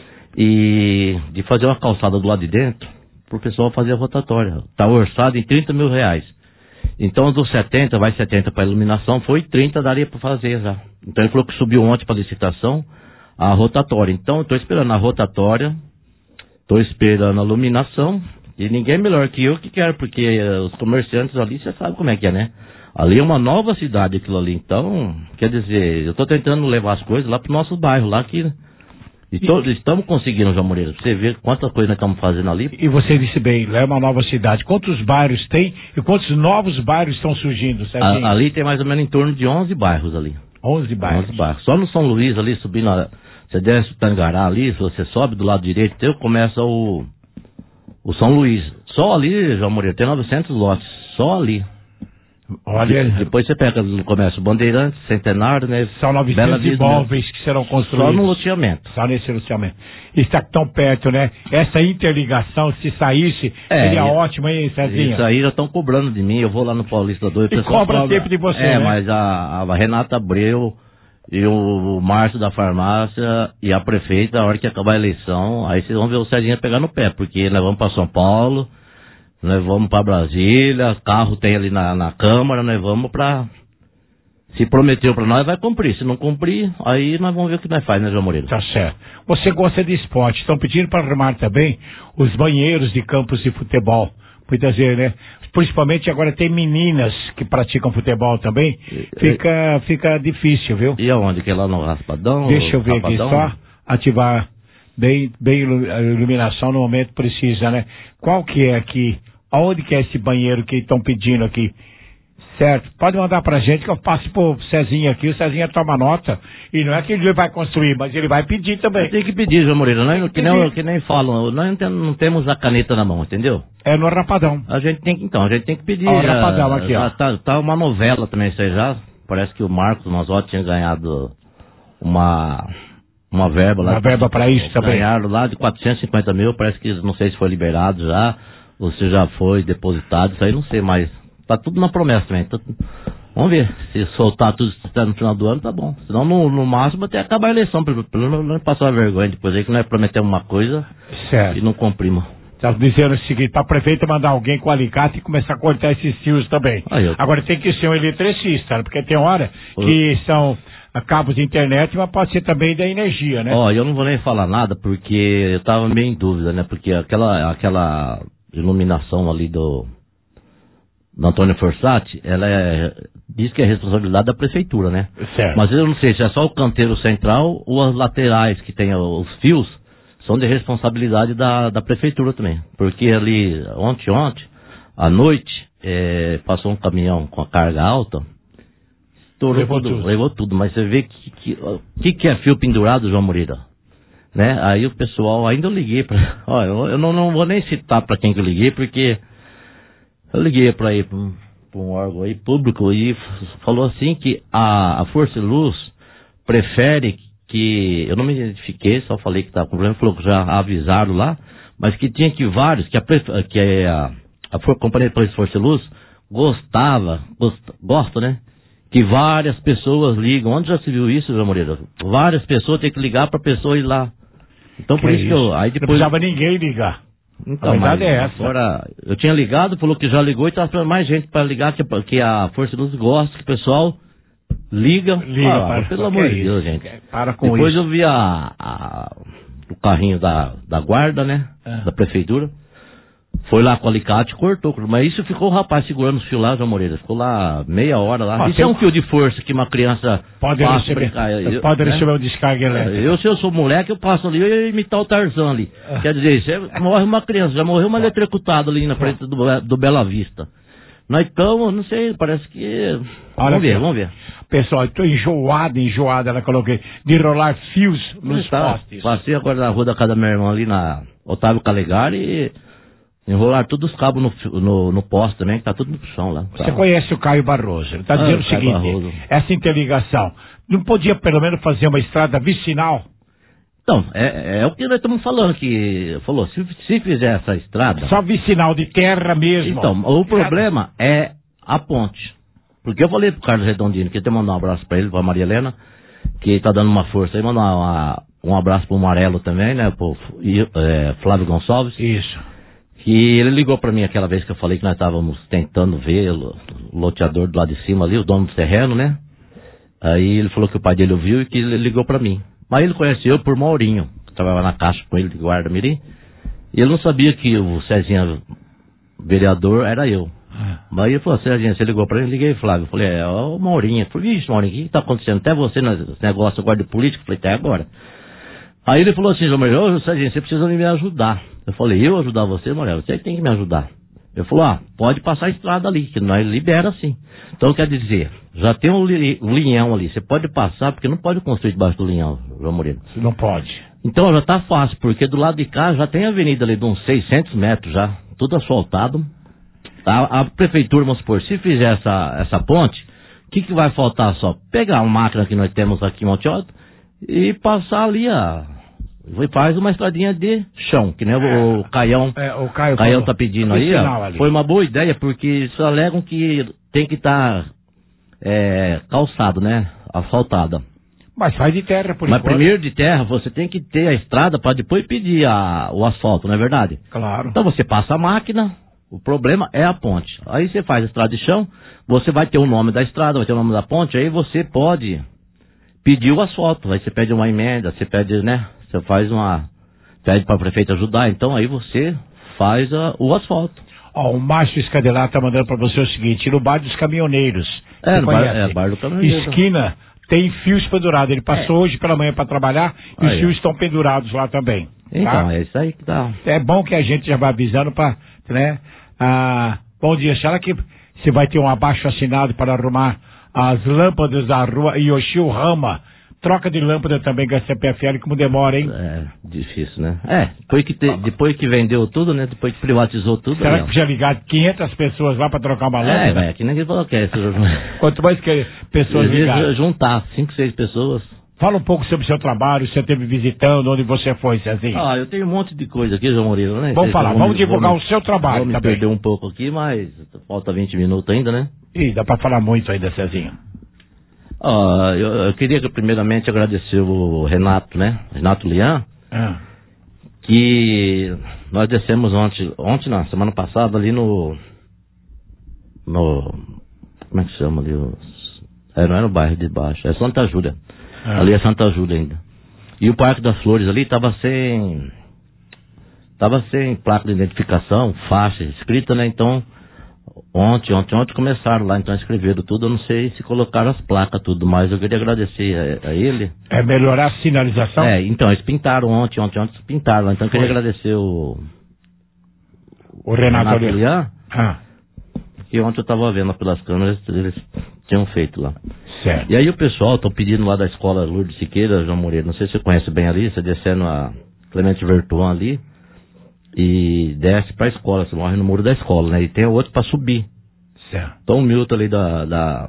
e de fazer uma calçada do lado de dentro, pro pessoal fazer a rotatória. Tá orçado em trinta mil reais. Então dos setenta, vai setenta para iluminação, foi trinta daria para fazer já. Então ele falou que subiu ontem para licitação a rotatória. Então eu tô esperando a rotatória, tô esperando a iluminação, e ninguém melhor que eu que quero, porque uh, os comerciantes ali, você sabe como é que é, né? Ali é uma nova cidade aquilo ali, então, quer dizer, eu estou tentando levar as coisas lá para o nosso bairro, lá que e to, estamos conseguindo, João Moreira, pra você ver quanta coisa nós estamos fazendo ali. E você disse bem, lá é uma nova cidade, quantos bairros tem e quantos novos bairros estão surgindo, certinho? A, ali tem mais ou menos em torno de onze bairros ali. onze bairros? onze bairros. Só no São Luís ali, subindo, a, você desce o Tangará ali, se você sobe do lado direito, eu começa o, o São Luís. Só ali, João Moreira, tem novecentos lotes, só ali. Olha, depois você pega no comércio Bandeirantes, Centenário, né? São novecentos imóveis que serão construídos. Só no loteamento. Só nesse loteamento. Está tão perto, né? Essa interligação, se saísse, é, seria ótimo, hein, Cezinha? Isso aí já estão cobrando de mim, eu vou lá no Paulista dois. E cobra cobra... tempo de você, É, né? mas a, a Renata Abreu e o Márcio da farmácia e a prefeita, a hora que acabar a eleição, aí vocês vão ver o Cezinha pegar no pé, porque nós vamos para São Paulo, nós vamos para Brasília, carro tem ali na, na Câmara, nós vamos para... Se prometeu para nós, vai cumprir. Se não cumprir, aí nós vamos ver o que nós faz, né, João Moreira? Tá certo. Você gosta de esporte, estão pedindo para arrumar também os banheiros de campos de futebol. Muitas vezes, né? Principalmente agora tem meninas que praticam futebol também. Fica, fica difícil, viu? E aonde? Que é lá no Raspadão? Deixa eu ver Rapadão? aqui, só ativar bem, bem a iluminação no momento precisa, né? Qual que é aqui? Aonde que é esse banheiro que estão pedindo aqui? Certo, pode mandar pra gente que eu passo pro Cezinha aqui, o Cezinha toma nota, e não é que ele vai construir, mas ele vai pedir também. Tem que pedir, João Moreira, nós, que, nem, que nem falam, nós não, tem, não temos a caneta na mão, entendeu? É no Rapadão. A gente tem que, então, a gente tem que pedir. Ó, o Rapadão aqui, ó. Tá, tá uma novela também, isso aí já, parece que o Marcos Mazotti tinha ganhado uma... Uma verba lá. Uma verba para isso também. Ganharam lá de quatrocentos e cinquenta mil, parece que não sei se foi liberado já, ou se já foi depositado, isso aí não sei mais. Tá tudo na promessa também. Tá... Vamos ver. Se soltar tudo no final do ano, tá bom. Senão, no, no máximo, até acabar a eleição. Pelo menos passar a vergonha depois aí que nós prometemos uma coisa certo. E não cumprimos. Tá dizendo o seguinte, para a prefeita mandar alguém com alicate e começar a cortar esses fios também. Aí, eu... Agora tem que ser um eletricista, porque tem hora que são cabos de internet, mas pode ser também da energia, né? Ó, eu não vou nem falar nada, porque eu tava meio em dúvida, né? Porque aquela, aquela iluminação ali do... do Antônio Fossati, ela é, diz que é responsabilidade da prefeitura, né? Certo. Mas eu não sei se é só o canteiro central ou as laterais que tem os fios, são de responsabilidade da, da prefeitura também. Porque ali, ontem, ontem, à noite, é, passou um caminhão com a carga alta Estourou Levou tudo, tudo. levou tudo, mas você vê que que, que que é fio pendurado, João Moreira, né? Aí o pessoal, ainda eu liguei pra, ó, eu, eu não, não vou nem citar pra quem que eu liguei, porque eu liguei pra ir pra um, pra um órgão aí público e f- falou assim que a, a Força e Luz prefere que, eu não me identifiquei, só falei que estava com problema, falou que já avisaram lá, mas que tinha que vários, que a, pre- que a, a For- Companhia de Polícia e Força e Luz gostava, gost, gosta, né? Que várias pessoas ligam. Onde já se viu isso, João Moreira? Várias pessoas têm que ligar pra pessoa ir lá. Então por Que isso que isso? eu. Aí Não depois. precisava ninguém ligar. Então, A verdade mas é essa. Agora, eu tinha ligado, falou que já ligou e estava esperando mais gente para ligar, que, que a Força Luz gosta, que o pessoal liga. Liga, ah, para- pelo que amor é de isso? Deus, gente. Para com Depois isso. eu vi a, a- o carrinho da, da guarda, né? É. Da prefeitura. Foi lá com o alicate e cortou. Mas isso ficou o rapaz segurando os fios lá, João Moreira. Ficou lá meia hora lá. Ah, isso tem é um um- fio de força que uma criança Pode passa receber- brincar. Eu- pode né? receber uma descarga elétrica. Eu, se eu sou moleque, eu passo ali, eu ia imitar o Tarzan ali. Ah. Quer dizer, você morre uma criança, já morreu uma eletrocutada ali na frente do, do Bela Vista. Nós estamos, não sei, parece que... Olha vamos ver, aqui. vamos ver. Pessoal, estou enjoado, enjoado, ela coloquei, de rolar fios nos Tá, postes. passei agora na rua da casa da minha irmã ali na Otávio Calegari e enrolar todos os cabos no, fi- no, no poste também, que tá tudo no chão lá. Você conhece o Caio Barroso, ele está Ah, dizendo o o Caio seguinte, Barroso. essa interligação, não podia pelo menos fazer uma estrada vicinal? Então, é, é o que nós estamos falando, que falou, se, se fizer essa estrada... Só vicinal de terra mesmo. Então, o problema é a ponte. Porque eu falei pro Carlos Redondino, que até mandar um abraço pra ele, pra Maria Helena, que tá dando uma força aí, mandar uma- um abraço pro Marelo também, né, pro e, é, Flávio Gonçalves. Isso. Que ele ligou pra mim aquela vez que eu falei que nós estávamos tentando ver o loteador do lado de cima ali, o dono do terreno, né? Aí ele falou que o pai dele ouviu e que ele ligou pra mim. Mas ele conhece eu por Maurinho, que trabalhava na caixa com ele de guarda mirim. E ele não sabia que o Cezinha, vereador, era eu. Mas ele falou, Cezinha, você ligou pra ele? Liguei, Flávio. Eu falei, é o Maurinho. Eu falei, vixe, Maurinho, o que que tá acontecendo? Até você nesse negócio agora de política? Eu falei, até agora. Aí ele falou assim, João Moreira, ô Cezinha, você precisa me ajudar. Eu falei, eu ajudar você, Morel? Você tem que me ajudar. Ele falou, ah, pode passar a estrada ali, que nós libera sim. Então quer dizer, já tem um, li, um linhão ali, você pode passar, porque não pode construir debaixo do linhão, João Moreira. Não pode. Então já tá fácil, porque do lado de cá já tem avenida ali de uns seiscentos metros já, tudo asfaltado. A, a prefeitura, vamos supor, se fizer essa, essa ponte, o que, que vai faltar só? Pegar uma máquina que nós temos aqui em Monte Alto e passar ali a... E faz uma estradinha de chão, que nem o, o Caião, É, o Caio, Caião falou, tá pedindo no aí, final ó, ali. foi uma boa ideia, porque eles alegam que tem que estar é, calçado, né, asfaltada. Mas faz de terra por Mas enquanto. primeiro de terra, você tem que ter a estrada para depois pedir a, o asfalto, não é verdade? Claro. Então você passa a máquina, o problema é a ponte. Aí você faz a estrada de chão, você vai ter o nome da estrada, vai ter o nome da ponte, aí você pode pedir o asfalto. Aí você pede uma emenda, você pede, né? Você faz uma... pede para o prefeito ajudar, então aí você faz a, o asfalto. Ó, o Márcio Escadelar tá mandando para você o seguinte, no bar dos caminhoneiros. É, Você no bar, conhece? é, bar do caminhoneiro. Esquina, tem fios pendurados. Ele passou hoje pela manhã para trabalhar e os Aí, fios ó. estão pendurados lá também. Então, tá? é isso aí que dá. É bom que a gente já vai avisando para, né? Ah, bom dia, será que você vai ter um abaixo assinado para arrumar as lâmpadas da rua Yoshio Rama? Troca de lâmpada também com a C P F L, como demora, hein? É, difícil, né? É, depois que, te- depois que vendeu tudo, né? Depois que privatizou tudo. Será aí, que ó. precisa ligar quinhentas pessoas lá para trocar uma É, lâmpada? vai, aqui ninguém falou que é. Quanto mais que pessoas Às vezes, ligarem. juntar cinco, seis pessoas. Fala um pouco sobre o seu trabalho, você esteve visitando, onde você foi, Cezinho. Ah, eu tenho um monte de coisa aqui, João Moreira, né? Vamos Sei falar, se eu vamos me- divulgar vou o seu trabalho Vou me também. perder um pouco aqui, mas falta vinte minutos ainda, né? Ih, dá para falar muito ainda, Cezinho. Ah, eu, eu queria que, primeiramente agradecer o Renato, né? Renato Lian, Ah. que nós descemos ontem, ontem não, semana passada ali no... no... como é que chama ali? Os, é, não é no bairro de baixo, é Santa Júlia. Ah. Ali é Santa Júlia ainda. E o Parque das Flores ali tava sem... tava sem placa de identificação, faixa escrita, né? Então, ontem, ontem, ontem começaram lá, então escreveram tudo. Eu não sei se colocaram as placas, tudo, mas eu queria agradecer a, a ele. É melhorar a sinalização? É, então, eles pintaram ontem, ontem, ontem pintaram lá. Então eu queria Foi. agradecer o... O Renato Lian, Lian? Ah. que ontem eu tava vendo pelas câmeras, eles tinham feito lá. Certo. E aí o pessoal, estão pedindo lá da escola Lourdes Siqueira, João Moreira, não sei se você conhece bem ali, você descendo a Clemente Vertuan ali, e desce pra escola, você morre no muro da escola, né? E tem outro pra subir. Certo. Então o Milton ali da, da...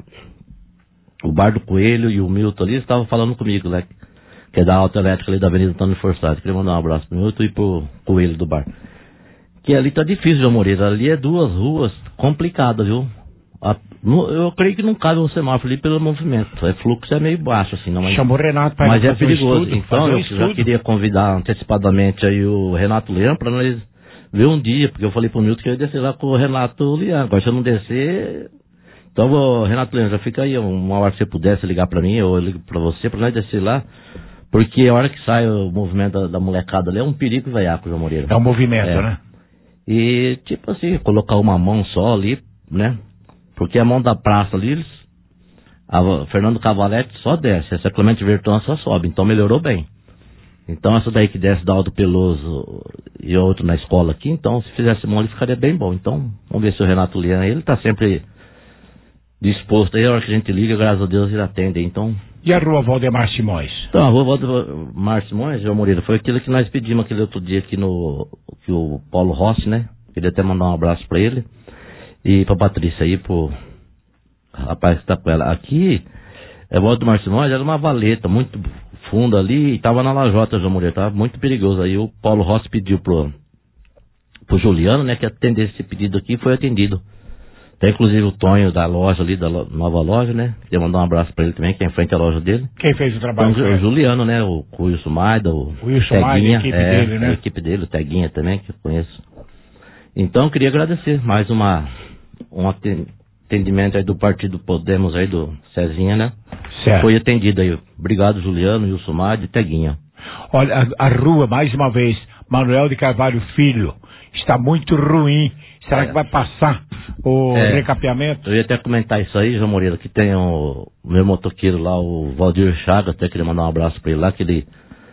o Bar do Coelho e o Milton ali estavam falando comigo, né? Que é da autoelétrica ali da Avenida Antônio Forçado. Queria mandar um abraço pro Milton e pro Coelho do bar. Que ali tá difícil, João Moreira. Ali é duas ruas complicadas, viu? A, no, eu creio que não cabe um semáforo ali pelo movimento. É fluxo é meio baixo, assim. Não, mas, chamou o Renato para mas é fazer perigoso. Um estudo, então um eu estudo. já queria convidar antecipadamente aí o Renato Leão para nós ver um dia, porque eu falei pro Milton que eu ia descer lá com o Renato Leão. Agora se eu não descer... Então, ô, Renato Leão, já fica aí uma hora que você pudesse ligar para mim, eu ligo para você, para nós descer lá. Porque a hora que sai o movimento da, da molecada ali é um perigo veiaco, João Moreira. É um movimento, é. né? E, tipo assim, colocar uma mão só ali, né? Porque a mão da praça ali, eles, a Fernando Cavalete só desce, essa Clemente Vertuan só sobe, então melhorou bem. Então essa daí que desce da Aldo Peloso e outro na escola aqui, então se fizesse mão ali ficaria bem bom. Então, vamos ver se o Renato Leão, ele tá sempre disposto aí, a hora que a gente liga, graças a Deus ele atende, então... E a rua Valdemar Simões? Então, a rua Valdemar Simões, João Moreira, foi aquilo que nós pedimos aquele outro dia aqui no... que o Paulo Rossi, né? Queria até mandar um abraço pra ele. E pra Patrícia aí, pro rapaz que tá com ela. Aqui, a Valdemar Simões era uma valeta muito funda ali e tava na lajota, João Moreira. Tava muito perigoso. Aí o Paulo Rossi pediu pro, pro Juliano, né? Que atendesse esse pedido aqui e foi atendido. Tem inclusive o Tonho da loja ali, da lo, nova loja, né? Queria mandar um abraço pra ele também, que é em frente à loja dele. Quem fez o trabalho? Então, o Juliano, né? O, o Wilson Maida, o, o Wilson Teguinha, Maida, a equipe é, dele, né? A equipe dele, o Teguinha também, que eu conheço. Então, queria agradecer mais uma, um atendimento aí do Partido Podemos aí, do Cezinha, né? Certo. Foi atendido aí. Obrigado, Juliano, Wilson Maida e Teguinha. Olha, a, a rua, mais uma vez, Manuel de Carvalho Filho, está muito ruim. Será é. que vai passar o é. recapeamento? Eu ia até comentar isso aí, João Moreira, que tem o meu motoqueiro lá, o Valdir Chagas, até queria mandar um abraço pra ele lá, que ele,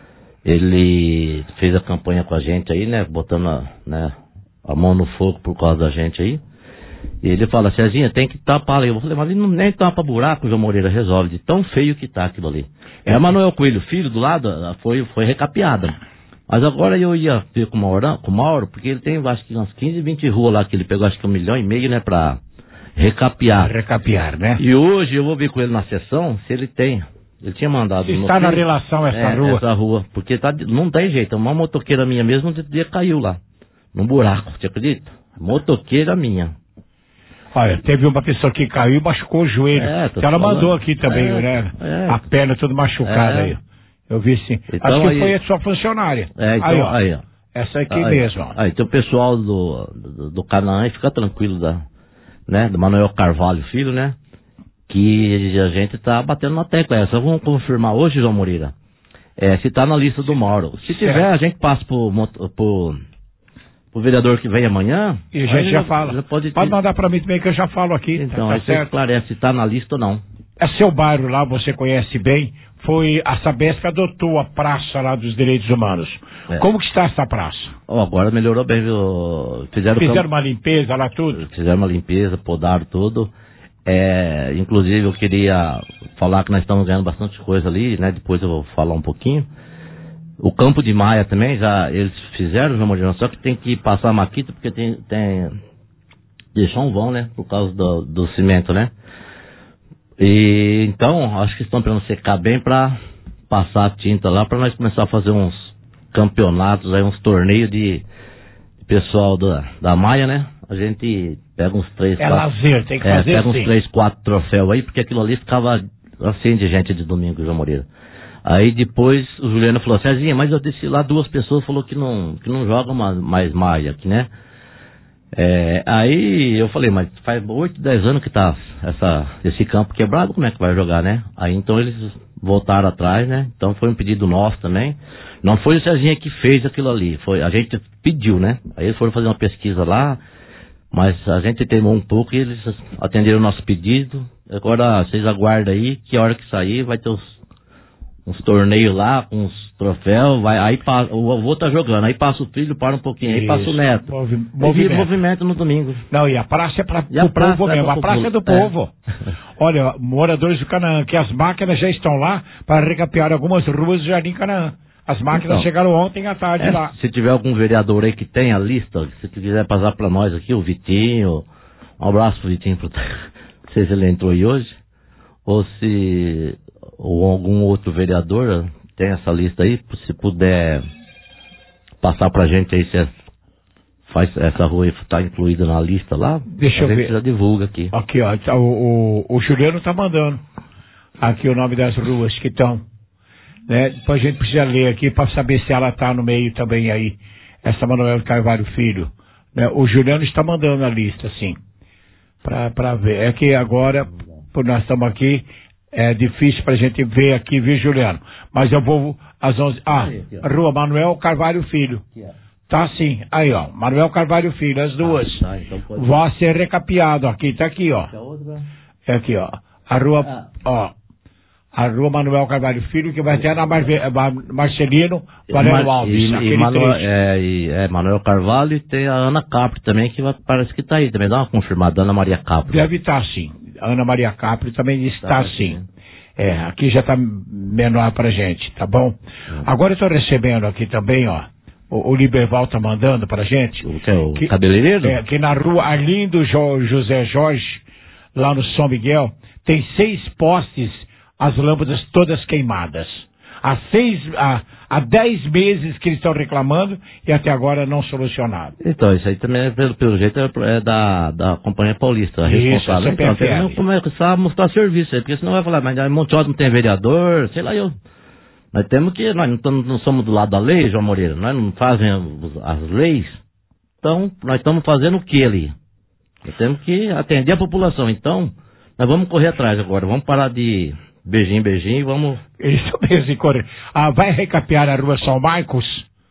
ele fez a campanha com a gente aí, né, botando a, né, a mão no fogo por causa da gente aí. E ele fala, Cezinha, tem que tapar ali. Eu falei, mas ele não nem tapa buraco, João Moreira, resolve, de tão feio que tá aquilo ali. É, é a Manuel Coelho Filho, do lado, foi, foi recapeada. Mas agora eu ia ver com o Mauro, com o Mauro, porque ele tem, acho que umas quinze, vinte ruas lá, que ele pegou, acho que um milhão e meio, né, pra recapear. Recapear, né? E hoje eu vou ver com ele na sessão, se ele tem. Ele tinha mandado... Se está na relação essa é, rua. essa rua, porque tá, não tem jeito, uma motoqueira minha mesmo, um dia caiu lá, num buraco, você acredita? Motoqueira minha. Olha, teve uma pessoa que caiu e machucou o joelho. É, que ela falando. Mandou aqui também, é, né? É. A perna toda machucada é. aí. Eu vi sim. Então, acho que aí, foi a sua funcionária. É, então, aí, ó. Aí, ó. Essa aqui aí, mesmo. Ó. Aí, tem o pessoal do, do, do Canaã, fica tranquilo, da, né? Do Manuel Carvalho Filho, né? Que a gente tá batendo na tecla. É, só vamos confirmar hoje, João Moreira. É, se tá na lista do Mauro. Se tiver, certo. A gente passa pro, pro, pro vereador que vem amanhã. E a gente já, já fala. Já pode, pode mandar pra mim também que eu já falo aqui. Então, tá aí certo. Você esclarece se tá na lista ou não. É seu bairro lá, você conhece bem. Foi a Sabesp que adotou a praça lá dos direitos humanos. É. Como que está essa praça? Oh, agora melhorou bem, viu? Fizeram, Fizeram campo... uma limpeza lá tudo? Fizeram uma limpeza, podaram tudo. É, inclusive eu queria falar que nós estamos ganhando bastante coisa ali, né? Depois eu vou falar um pouquinho. O Campo de Maia também, já eles fizeram, João Moreira, só que tem que passar a maquita porque tem, tem deixar um vão, né? Por causa do, do cimento, né? E então, acho que estão para secar bem para passar a tinta lá, para nós começar a fazer uns campeonatos, aí uns torneios de, de pessoal da, da Maia, né? A gente pega uns três, é quatro... lazer, tem que é, fazer pega assim. uns três, quatro troféus aí, porque aquilo ali ficava assim de gente de domingo, João Moreira. Aí depois o Juliano falou, Cezinha, mas eu desci lá, duas pessoas falou que não, que não jogam mais, mais Maia aqui, né? É, aí eu falei, mas faz oito, dez anos que tá essa, esse campo quebrado, como é que vai jogar, né? Aí então eles voltaram atrás, né? Então foi um pedido nosso também. Não foi o Cezinha que fez aquilo ali, foi, a gente pediu, né? Aí eles foram fazer uma pesquisa lá, mas a gente temou um pouco e eles atenderam o nosso pedido. Agora vocês aguardam aí que a hora que sair vai ter uns, uns torneios lá, com uns troféu, vai, aí passa, o avô tá jogando, aí passa o filho, para um pouquinho, aí Isso. passa o neto. Movi Aí movimento. vira movimento no domingo. Não, e a praça é para a o praça povo é mesmo, pra a praça é do popula- povo. Olha, moradores do Canaã, que as máquinas já estão lá para recapear algumas ruas do Jardim Canaã. As máquinas Então, chegaram ontem à tarde É, lá. se tiver algum vereador aí que tem a lista, se quiser passar para nós aqui, o Vitinho, um abraço pro Vitinho, pro... não sei se ele entrou aí hoje, ou se ou algum outro vereador tem essa lista aí, se puder passar pra gente aí se é, faz, essa rua está incluída na lista lá, Deixa a eu gente ver. já divulga aqui. Aqui, ó, tá, o, o, o Juliano tá mandando aqui o nome das ruas que estão, né? Depois a gente precisa ler aqui para saber se ela tá no meio também aí, essa Manuel Carvalho Filho, né? O Juliano está mandando a lista, sim, pra, pra ver. É que agora, por nós estamos aqui, é difícil pra gente ver aqui, viu, Juliano? Mas eu vou às onze... Ah, Rua Manuel Carvalho Filho. Tá sim, aí ó, Manuel Carvalho Filho, as duas. Ah, tá, então pode... Vai ser recapeado aqui, tá aqui, ó. É aqui, ó. A rua, Ah. ó. A rua Manuel Carvalho Filho, que vai ter na Marve... Mar- Marcelino Valério Mar- Alves. E, e, aquele Manuel, trecho. é, e é, Manuel Carvalho e tem a Ana Capri também, que vai, parece que tá aí também. Dá uma confirmada, Ana Maria Capri. Deve estar sim. A Ana Maria Capri também está Tá, sim. É, aqui já está menor pra gente, tá bom? Agora eu tô recebendo aqui também, ó. O, o Liberval tá mandando pra gente. O que é o cabeleireiro? É, que na rua Arlindo Jo- José Jorge, lá no São Miguel, tem seis postes, as lâmpadas todas queimadas. Há seis, há, há dez meses que eles estão reclamando e até agora não solucionado. Então, isso aí também, pelo, pelo jeito, é, é da, da Companhia Paulista, a Isso, responsável. a Então, C P F L. tem que começar a mostrar serviço aí, porque senão vai falar, mas em Monte Alto não tem vereador, sei lá eu. Nós temos que, nós não, tamo, não somos do lado da lei, João Moreira, nós não fazemos as leis, então nós estamos fazendo o que ali? Nós temos que atender a população, então nós vamos correr atrás agora, vamos parar de beijinho, beijinho e vamos... Isso mesmo, e correr. Ah, vai recapear a rua São Marcos?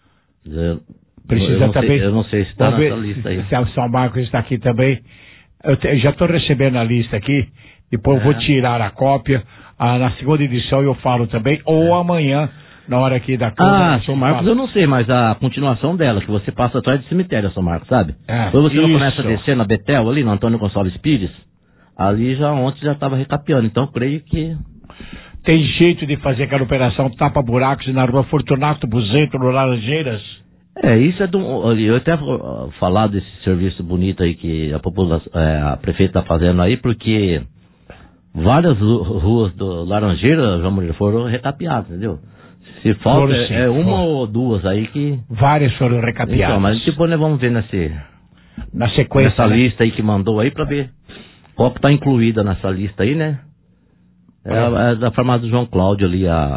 Eu, Precisa eu não também. Sei, eu não sei se está Vamos ver nessa lista aí. se a São Marcos está aqui também. Eu, te- eu já estou recebendo a lista aqui. Depois eu vou É. tirar a cópia. Ah, na segunda edição eu falo também. Ou amanhã, na hora aqui da Câmara. Ah, São Marcos eu não sei, mas a continuação dela, que você passa atrás do cemitério, São Marcos, sabe? É, Quando você não isso. começa a descer na Betel, ali, no Antônio Gonçalves Pires, ali já ontem já estava recapeando, então eu creio que... Tem jeito de fazer aquela operação tapa-buracos na rua Fortunato Buzento, no Laranjeiras? É, isso é do... Eu até vou falar desse serviço bonito aí que a população, é, a prefeita está fazendo aí, porque várias ru- ruas do Laranjeira, João Murilo, foram recapeadas, entendeu? Se falta, Foram, sim, é, é uma foram. ou duas aí que... Várias foram recapeadas. Então, mas depois nós vamos ver nesse... Na sequência, Nessa né? lista aí que mandou aí pra ver qual que tá incluída nessa lista aí, né? É, a- é da farmácia do João Cláudio ali, a...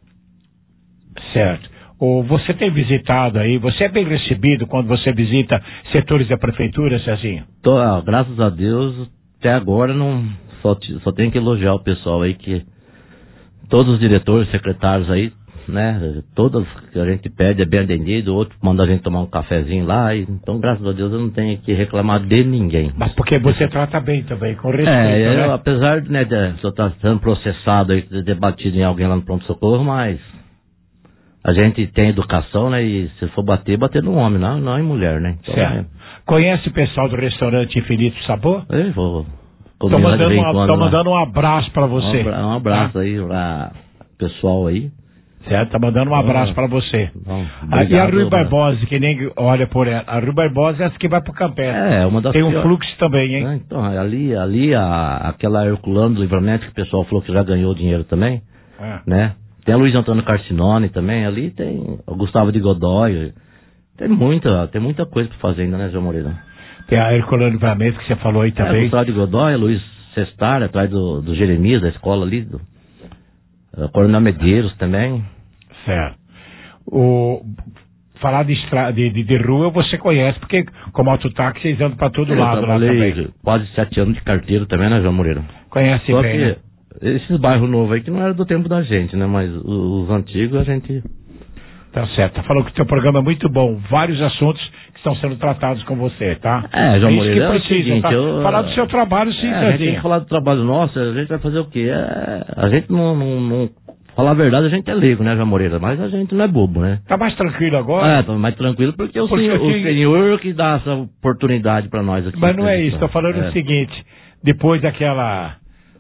Certo. Ou você tem visitado aí, você é bem recebido quando você visita setores da prefeitura, Cezinho? Tô, ah, graças a Deus, até agora não... Só, te- só tenho que elogiar o pessoal aí que... Todos os diretores, secretários aí, né? Todas que a gente pede é bem atendido, outro manda a gente tomar um cafezinho lá, e, então graças a Deus eu não tenho que reclamar de ninguém. Mas porque você trata bem também, com respeito, É, eu, né? apesar de, né, de eu estar sendo processado aí, de- debatido em alguém lá no pronto-socorro, mas a gente tem educação, né, e se for bater, bater no homem, não, não em mulher, né? Então, Certo. Conhece o pessoal do restaurante Infinito Sabor? é, eu vou... Tô comer lá de mandando, vez em uma- quando tô lá. mandando um abraço pra você. Um, abra- um abraço aí pra pessoal aí. Certo, tá mandando um abraço pra você. Bom, Ah, e a obrigado, Rui né? Barbosa, que nem olha por ela. A Rui Barbosa é essa que vai pro Campestre. É, uma das Tem um piores. fluxo também, hein? Ah, então, ali, ali a, aquela Herculano do Livramento, que o pessoal falou que já ganhou dinheiro também, É. né? Tem a Luiz Antônio Carcinone também, ali tem o Gustavo de Godoy, tem muita, tem muita coisa pra fazer ainda, né, João Moreira? Tem a Herculano Livramento que você falou aí É, também. Gustavo de Godoy, Luiz Sestar, atrás do, do Jeremias, da escola ali, do uh, Coronel Medeiros também. Certo. O, falar de, estra... de, de, de rua você conhece, porque como autotáxi vocês andam pra todo Eu lado lá trabalhei também. quase sete anos de carteiro também, né, João Moreira? Conhece Só bem, que né? esses bairros novos aí que não eram do tempo da gente, né? Mas os, os antigos a gente... Tá certo. Tá falando que o teu programa é muito bom. Vários assuntos que estão sendo tratados com você, tá? É, João isso Moreira, é o que precisa, seguinte, tá? eu- Falar do seu trabalho, sim, É, a gente tem Cezinha. que falar do trabalho nosso, a gente vai fazer o quê? É, a gente não, não, não falar a verdade, a gente é leigo, né, João Moreira? Mas a gente não é bobo, né? Tá mais tranquilo agora? É, tá mais tranquilo porque o, Porque senhor, assim- o senhor que dá essa oportunidade pra nós aqui. Mas não é né, isso, tô falando é. o seguinte, depois daquela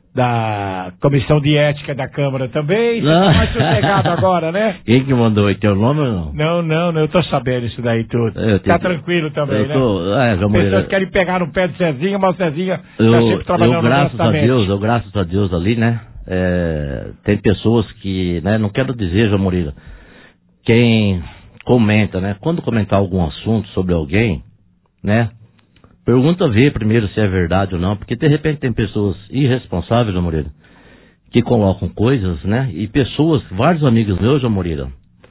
da comissão de ética da Câmara também, você tá mais sossegado agora, né? Quem que mandou aí? Teu nome ou não? Não, não, não, eu tô sabendo isso daí tudo. Eu Tá tenho- tranquilo também, eu né? tô- é, João Moreira. Pessoas querem pegar no pé do Cezinha, mas o Cezinha tá Eu, sempre trabalhando eu graças a honestamente. Deus, eu graças a Deus ali, né? é, tem pessoas que, né? Não quero dizer, João Moreira, quem comenta, né? Quando comentar algum assunto sobre alguém, né? Pergunta ver primeiro se é verdade ou não, porque de repente tem pessoas irresponsáveis, João Moreira, que colocam coisas, né? E pessoas, vários amigos meus, João Moreira,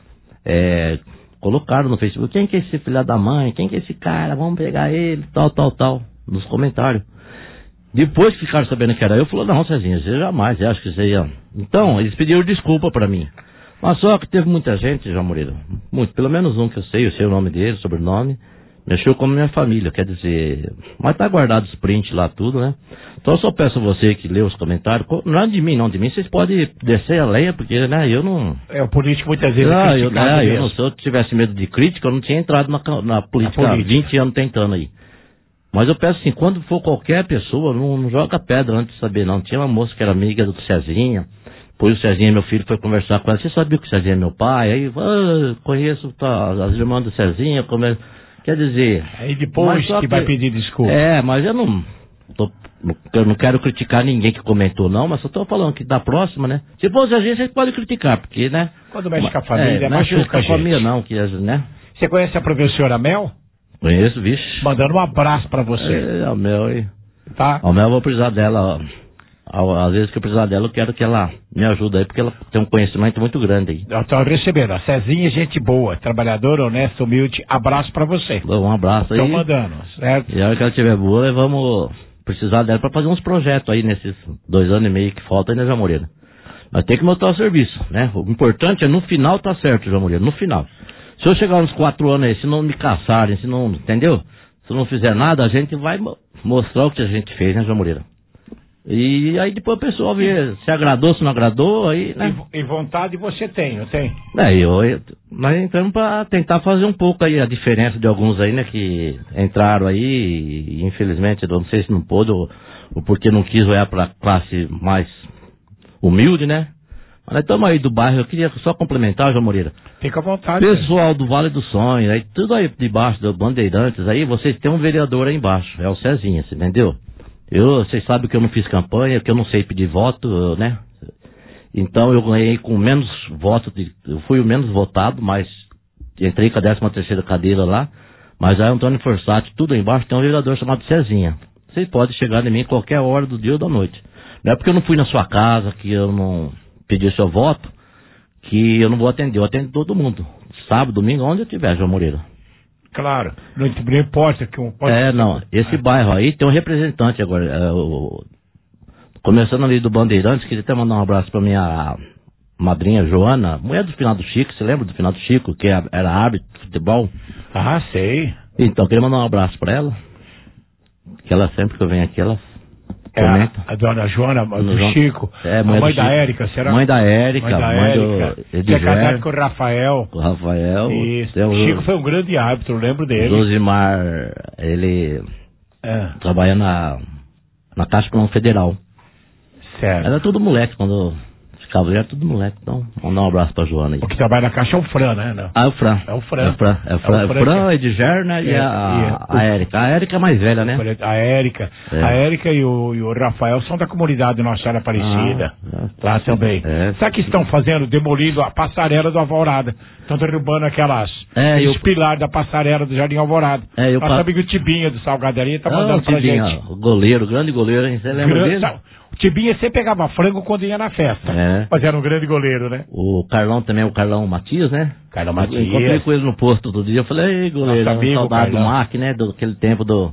é, colocaram no Facebook, quem que é esse filho da mãe? Quem que é esse cara? Vamos pegar ele, tal, tal, tal, nos comentários. Depois que ficaram sabendo que era eu, falou, não, Cezinha, você jamais, eu acho que você ia... Então, eles pediram desculpa pra mim. Mas só que teve muita gente, João Moreira, muito, pelo menos um que eu sei, eu sei o nome dele, sobrenome, mexeu com a minha família, quer dizer... Mas tá guardado os prints lá, tudo, né? Então eu só peço a você que lê os comentários, não é de mim, não, de mim, vocês podem descer a lenha, porque, né, eu não... É, o político muitas vezes Não, é eu, criticado é, eu mesmo. não, se eu tivesse medo de crítica, eu não tinha entrado na, na política há política. vinte anos tentando aí. Mas eu peço assim, quando for qualquer pessoa, não, não joga pedra antes de saber, não. Tinha uma moça que era amiga do Cezinha, depois o Cezinha, meu filho, foi conversar com ela. Você sabia que o Cezinha é meu pai? Aí, ah, conheço tá, as irmãs do Cezinha, como é... Quer dizer... Aí depois mas só que vai pedir desculpa. É, mas eu não... Tô, eu não quero criticar ninguém que comentou, não, mas só tô falando que da próxima, né? Se for o Cezinha, vocês podem criticar, porque, né? Quando mexe com a família, é, não machuca mexe com a a gente. família, não, que, né? Você conhece a professora Mel? Conheço, vixe. Mandando um abraço pra você. É, a Mel aí. Tá? A Mel eu vou precisar dela, ó. Às vezes que eu precisar dela, eu quero que ela me ajude aí, porque ela tem um conhecimento muito grande aí. Eu tô recebendo. A Cezinha, gente boa, trabalhadora, honesta, humilde. Abraço pra você. Um abraço aí. Tô mandando, certo? E a hora que ela estiver boa, vamos precisar dela pra fazer uns projetos aí nesses dois anos e meio que falta aí, né, João Moreira? Mas tem que montar o serviço, né? O importante é no final tá certo, João Moreira, no final. Se eu chegar uns quatro anos aí, se não me caçarem, se não, entendeu? Se eu não fizer nada, a gente vai mo- mostrar o que a gente fez, né, João Moreira? E aí depois o pessoal vê se agradou, se não agradou, aí, né? E, e vontade você tem, não tem? É, eu, eu, nós entramos pra tentar fazer um pouco aí a diferença de alguns aí, né, que entraram aí e infelizmente, eu não sei se não pôde ou, ou porque não quis olhar pra classe mais humilde, né? Mas nós estamos aí do bairro, eu queria só complementar, João Moreira. Fica à vontade. Pessoal do Vale do Sonho, aí tudo aí debaixo do Bandeirantes, aí vocês têm um vereador aí embaixo, é o Cezinha, você entendeu? Eu, vocês sabem que eu não fiz campanha, que eu não sei pedir voto, né? Então eu ganhei com menos votos, de, eu fui o menos votado, mas entrei com a décima terceira cadeira lá, mas aí Antônio Forçati, tudo aí embaixo, tem um vereador chamado Cezinha. Vocês podem chegar em mim qualquer hora do dia ou da noite. Não é porque eu não fui na sua casa, que eu não pedi seu voto, que eu não vou atender, eu atendo todo mundo. Sábado, domingo, onde eu estiver, João Moreira. Claro, não, não importa que um... Pode... É, não, esse bairro aí tem um representante agora, é, o, começando ali do Bandeirantes, queria até mandar um abraço pra minha madrinha Joana, mulher do Finado Chico, você lembra do Finado Chico, que era árbitro de futebol? Ah, sei. Então, queria mandar um abraço pra ela, que ela sempre que eu venho aqui, ela É comenta. a, a dona Joana, do João- Chico, É, a mãe mãe do da Chico. Érica, será? Mãe da Érica, Mãe da mãe do Érica. Você é Ediver. casado com o Rafael. Com o Rafael. Isso. Tem O Chico foi um grande árbitro, eu lembro dele. Josimar, ele É. trabalha na, na Caixa Econômica Federal. Certo. Era tudo moleque, quando ficava ali, era tudo moleque. Então, vamos dar um abraço pra Joana aí. O que trabalha na Caixa é o Fran, né? Não. Ah, é o Fran. É o Fran. É o Fran, é o Fran, É o é o Fran Fran, que- Edger, né? E É, a, e- a Érica. A Érica é mais velha, né? A Érica. É. A Érica e o, e o Rafael são da comunidade Nossa Senhora Aparecida. Ah, lá também. É. Sabe o que estão fazendo? Demolindo a passarela do Alvorada. Estão derrubando aquelas. É, os eu- pilares da passarela do Jardim Alvorada. É, eu Nós pa- sabemos que o Tibinha do Salgadaria tá Ah, mandando o pra Tibinha, gente. o goleiro, o grande goleiro, hein? Você lembra Gran- dele? Não, o Tibinha sempre pegava frango quando ia na festa. É. Mas era um grande goleiro, né? O Carlão também, o Carlão Matias, né? Carlão Eu Matias. encontrei com ele no posto outro dia, eu falei, ei, goleiro, Nosso amigo, saudade do Carlão. Mac, né? Do aquele tempo do...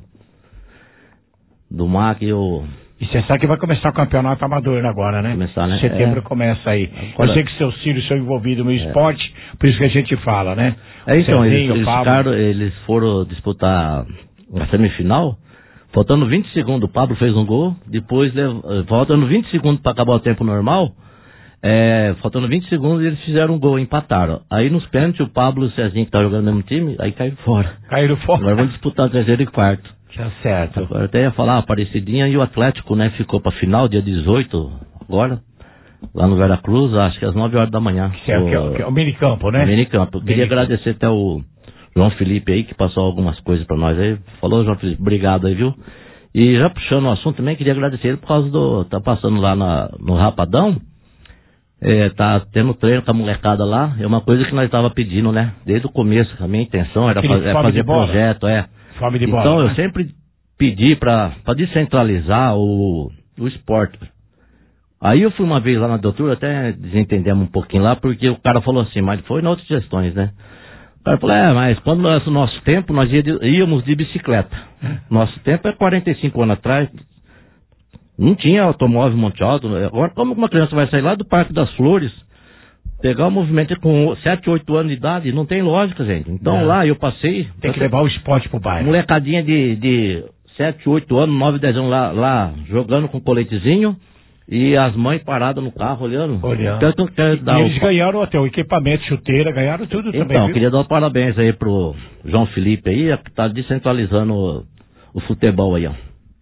Do Mac e o... E você sabe que vai começar o campeonato amador agora, né? Começar, né? Setembro É. começa aí. Agora- Eu sei que seus filhos são envolvidos no esporte, por isso que a gente fala, né? É, então, O eles, Cezinho, o eles, Pablo. ficaram- eles foram disputar a semifinal, faltando vinte segundos, o Pablo fez um gol, depois, lev- eh, faltando vinte segundos para acabar o tempo normal, É, faltando vinte segundos, eles fizeram um gol, empataram. Aí nos pênaltis, o Pablo e o Cezinho, que tá jogando no mesmo time, aí caíram fora. Caíram fora. Agora vamos disputar o terceiro e quarto. Tá certo. Agora até ia falar, a Aparecidinha e o Atlético, né, ficou pra final, dia dezoito, agora, lá no Veracruz, acho que às nove horas da manhã. Que é o, que é o, que é o minicampo, né? O minicampo. Eu queria agradecer até o João Felipe aí, que passou algumas coisas pra nós aí. Falou, João Felipe, obrigado aí, viu? E já puxando o assunto também, queria agradecer ele por causa do... Tá passando lá na, no Rapadão, é, tá tendo treino com a molecada lá, é uma coisa que nós tava pedindo, né? Desde o começo, a minha intenção era faz, é fazer projeto, é. Fome de então bola, eu né? sempre pedi pra, pra descentralizar o, o esporte. Aí eu fui uma vez lá na doutora, até desentendemos um pouquinho lá, porque o cara falou assim, mas foi em outras gestões, né? O cara falou, é, mas quando nós, no nosso tempo, nós ia de, íamos de bicicleta. Nosso tempo é quarenta e cinco anos atrás, não tinha automóvel Monte Alto. Agora, como uma criança vai sair lá do Parque das Flores, pegar o movimento com sete, oito anos de idade, não tem lógica, gente. Então Não. lá eu passei... Tem que levar o esporte pro bairro. Molecadinha de, de sete, oito anos, nove, dez anos lá, lá jogando com coletezinho, e as mães paradas no carro olhando. Olhando. Então, quero dar E eles o... ganharam até o equipamento, chuteira, ganharam tudo Então, também, viu? queria dar um parabéns aí pro João Felipe aí, que tá descentralizando o, o futebol aí, ó.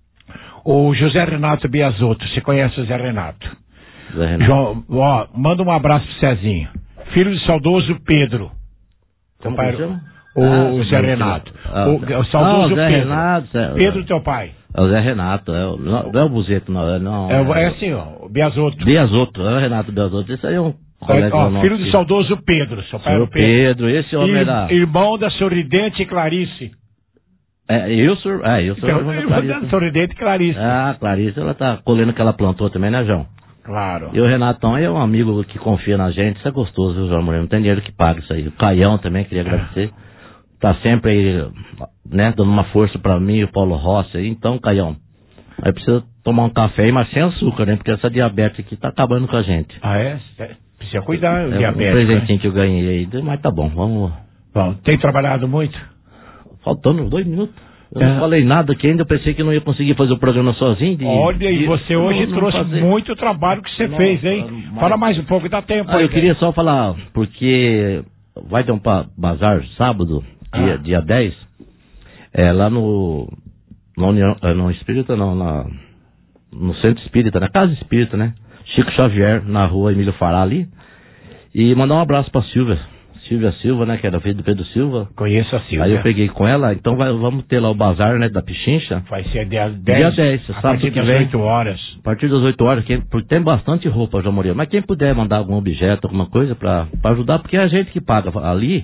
O José Renato Biasotto, você conhece o José Renato? Zé Renato. João, ó, manda um abraço pro Cezinho. Filho do saudoso Pedro. Como Teu pai- que chama? O Ah, Zé Zé Renato. Ah, o, Zé- o saudoso Ah, o Zé Pedro. Renato, Zé- Pedro, teu pai. É o Zé Renato, é o, não, não é o Buzeto, não. É, não, É, o- é assim, ó, o Biasotto. Biasotto, é o Renato Biasotto. Esse aí é um colega Ó, nosso. filho do saudoso Pedro. Seu pai era Seu o Pedro. Pedro, esse homem Ir- era... Irmão da sorridente Clarice. É, eu sou... É, eu sou... Então, irmão da sorridente Clarice. Ah, Clarice, ela tá colhendo o que ela plantou também, né, João? Claro. E o Renatão é um amigo que confia na gente, isso é gostoso, viu, João Moreno? Não tem dinheiro que paga isso aí. O Caião também, queria agradecer. Tá sempre aí, né, dando uma força pra mim, o Paulo Rossi aí. Então, Caião, aí precisa tomar um café aí, mas sem açúcar, né? Porque essa diabetes aqui tá acabando com a gente. Ah, é? Precisa cuidar, o É diabetes. um presentinho que eu ganhei aí, mas tá bom, vamos... Bom, tem trabalhado muito? Faltando dois minutos. Eu É. não falei nada aqui ainda, eu pensei que não ia conseguir fazer o programa sozinho. De, Olha, e de- você não- hoje não trouxe fazer. muito trabalho que você Não, fez, hein? mas- Fala mais um pouco, dá tempo Ah, aí, eu né? queria só falar, porque vai ter um pa- bazar sábado, dia, Ah. dia dez, é, lá no, na União, é, não Espírita não, na, no Centro Espírita, na Casa Espírita, né? Chico Xavier, na rua Emílio Fará ali. E mandar um abraço pra Silvia. Silvia Silva, né? Que era filha do Pedro Silva. Conheço a Silvia. Aí eu peguei com ela, então vai- vamos ter lá o bazar, né? Da Pichincha. Vai ser dia dez. Dia dez, a sábado partir que das vem. oito horas. A partir das oito horas, quem, porque tem bastante roupa, João Moreira. Mas quem puder mandar algum objeto, alguma coisa pra, pra ajudar, porque é a gente que paga. Ali,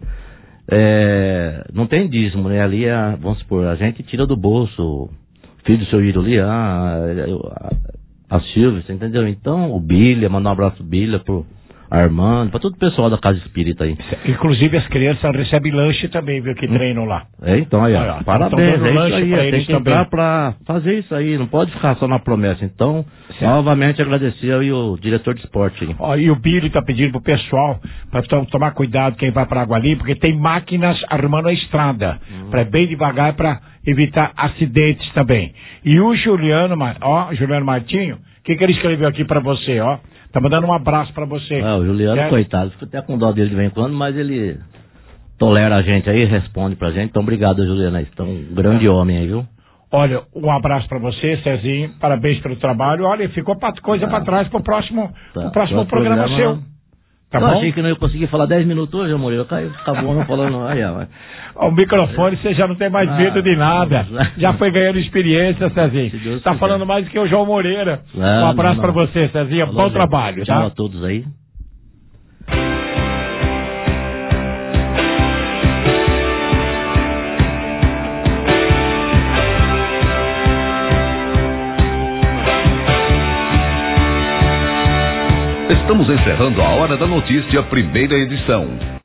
é, não tem dízimo, né? Ali, é, vamos supor, a gente tira do bolso, o filho do seu Iro ali, a, a, a Silvia, você entendeu? Então, o Bilha, mandar um abraço pro Bilha, pro Armando, pra todo o pessoal da Casa Espírita aí. Inclusive as crianças recebem lanche também, viu, que treinam lá. É, então, aí, ó, Olha, parabéns, tão dando é isso lanche aí, pra tem eles que entrar também. pra fazer isso aí, não pode ficar só na promessa. Então, novamente agradecer aí o diretor de esporte aí. Ó, e o Billy tá pedindo pro pessoal pra to- tomar cuidado quem vai pra Água Limpa, porque tem máquinas armando a estrada, pra ir bem devagar pra evitar acidentes também. E o Juliano, Ma- ó, Juliano Martinho, o que que ele escreveu aqui pra você, ó? Tá mandando um abraço pra você. Ah, o Juliano, Certo? coitado, fico até com dó dele de vez em quando, mas ele tolera a gente aí, responde pra gente. Então, obrigado, Juliano. Então, um grande homem aí, viu? Olha, um abraço pra você, Cezinho. Parabéns pelo trabalho. Olha, ficou pra, coisa pra trás pro próximo, pro próximo programa, programa- seu. Tá eu bom? achei que não ia conseguir falar dez minutos hoje, amor. Eu caí, acabou não falando. Aí, ó. O microfone você já não tem mais Ah, medo de nada. Já foi ganhando experiência, Cezinho. Deus Tá quiser. falando mais do que o João Moreira. Ah, um abraço não, pra não. você, Cezinho. Falou, Bom gente. trabalho, Tchau tá? a todos aí. Estamos encerrando a Hora da Notícia, primeira edição.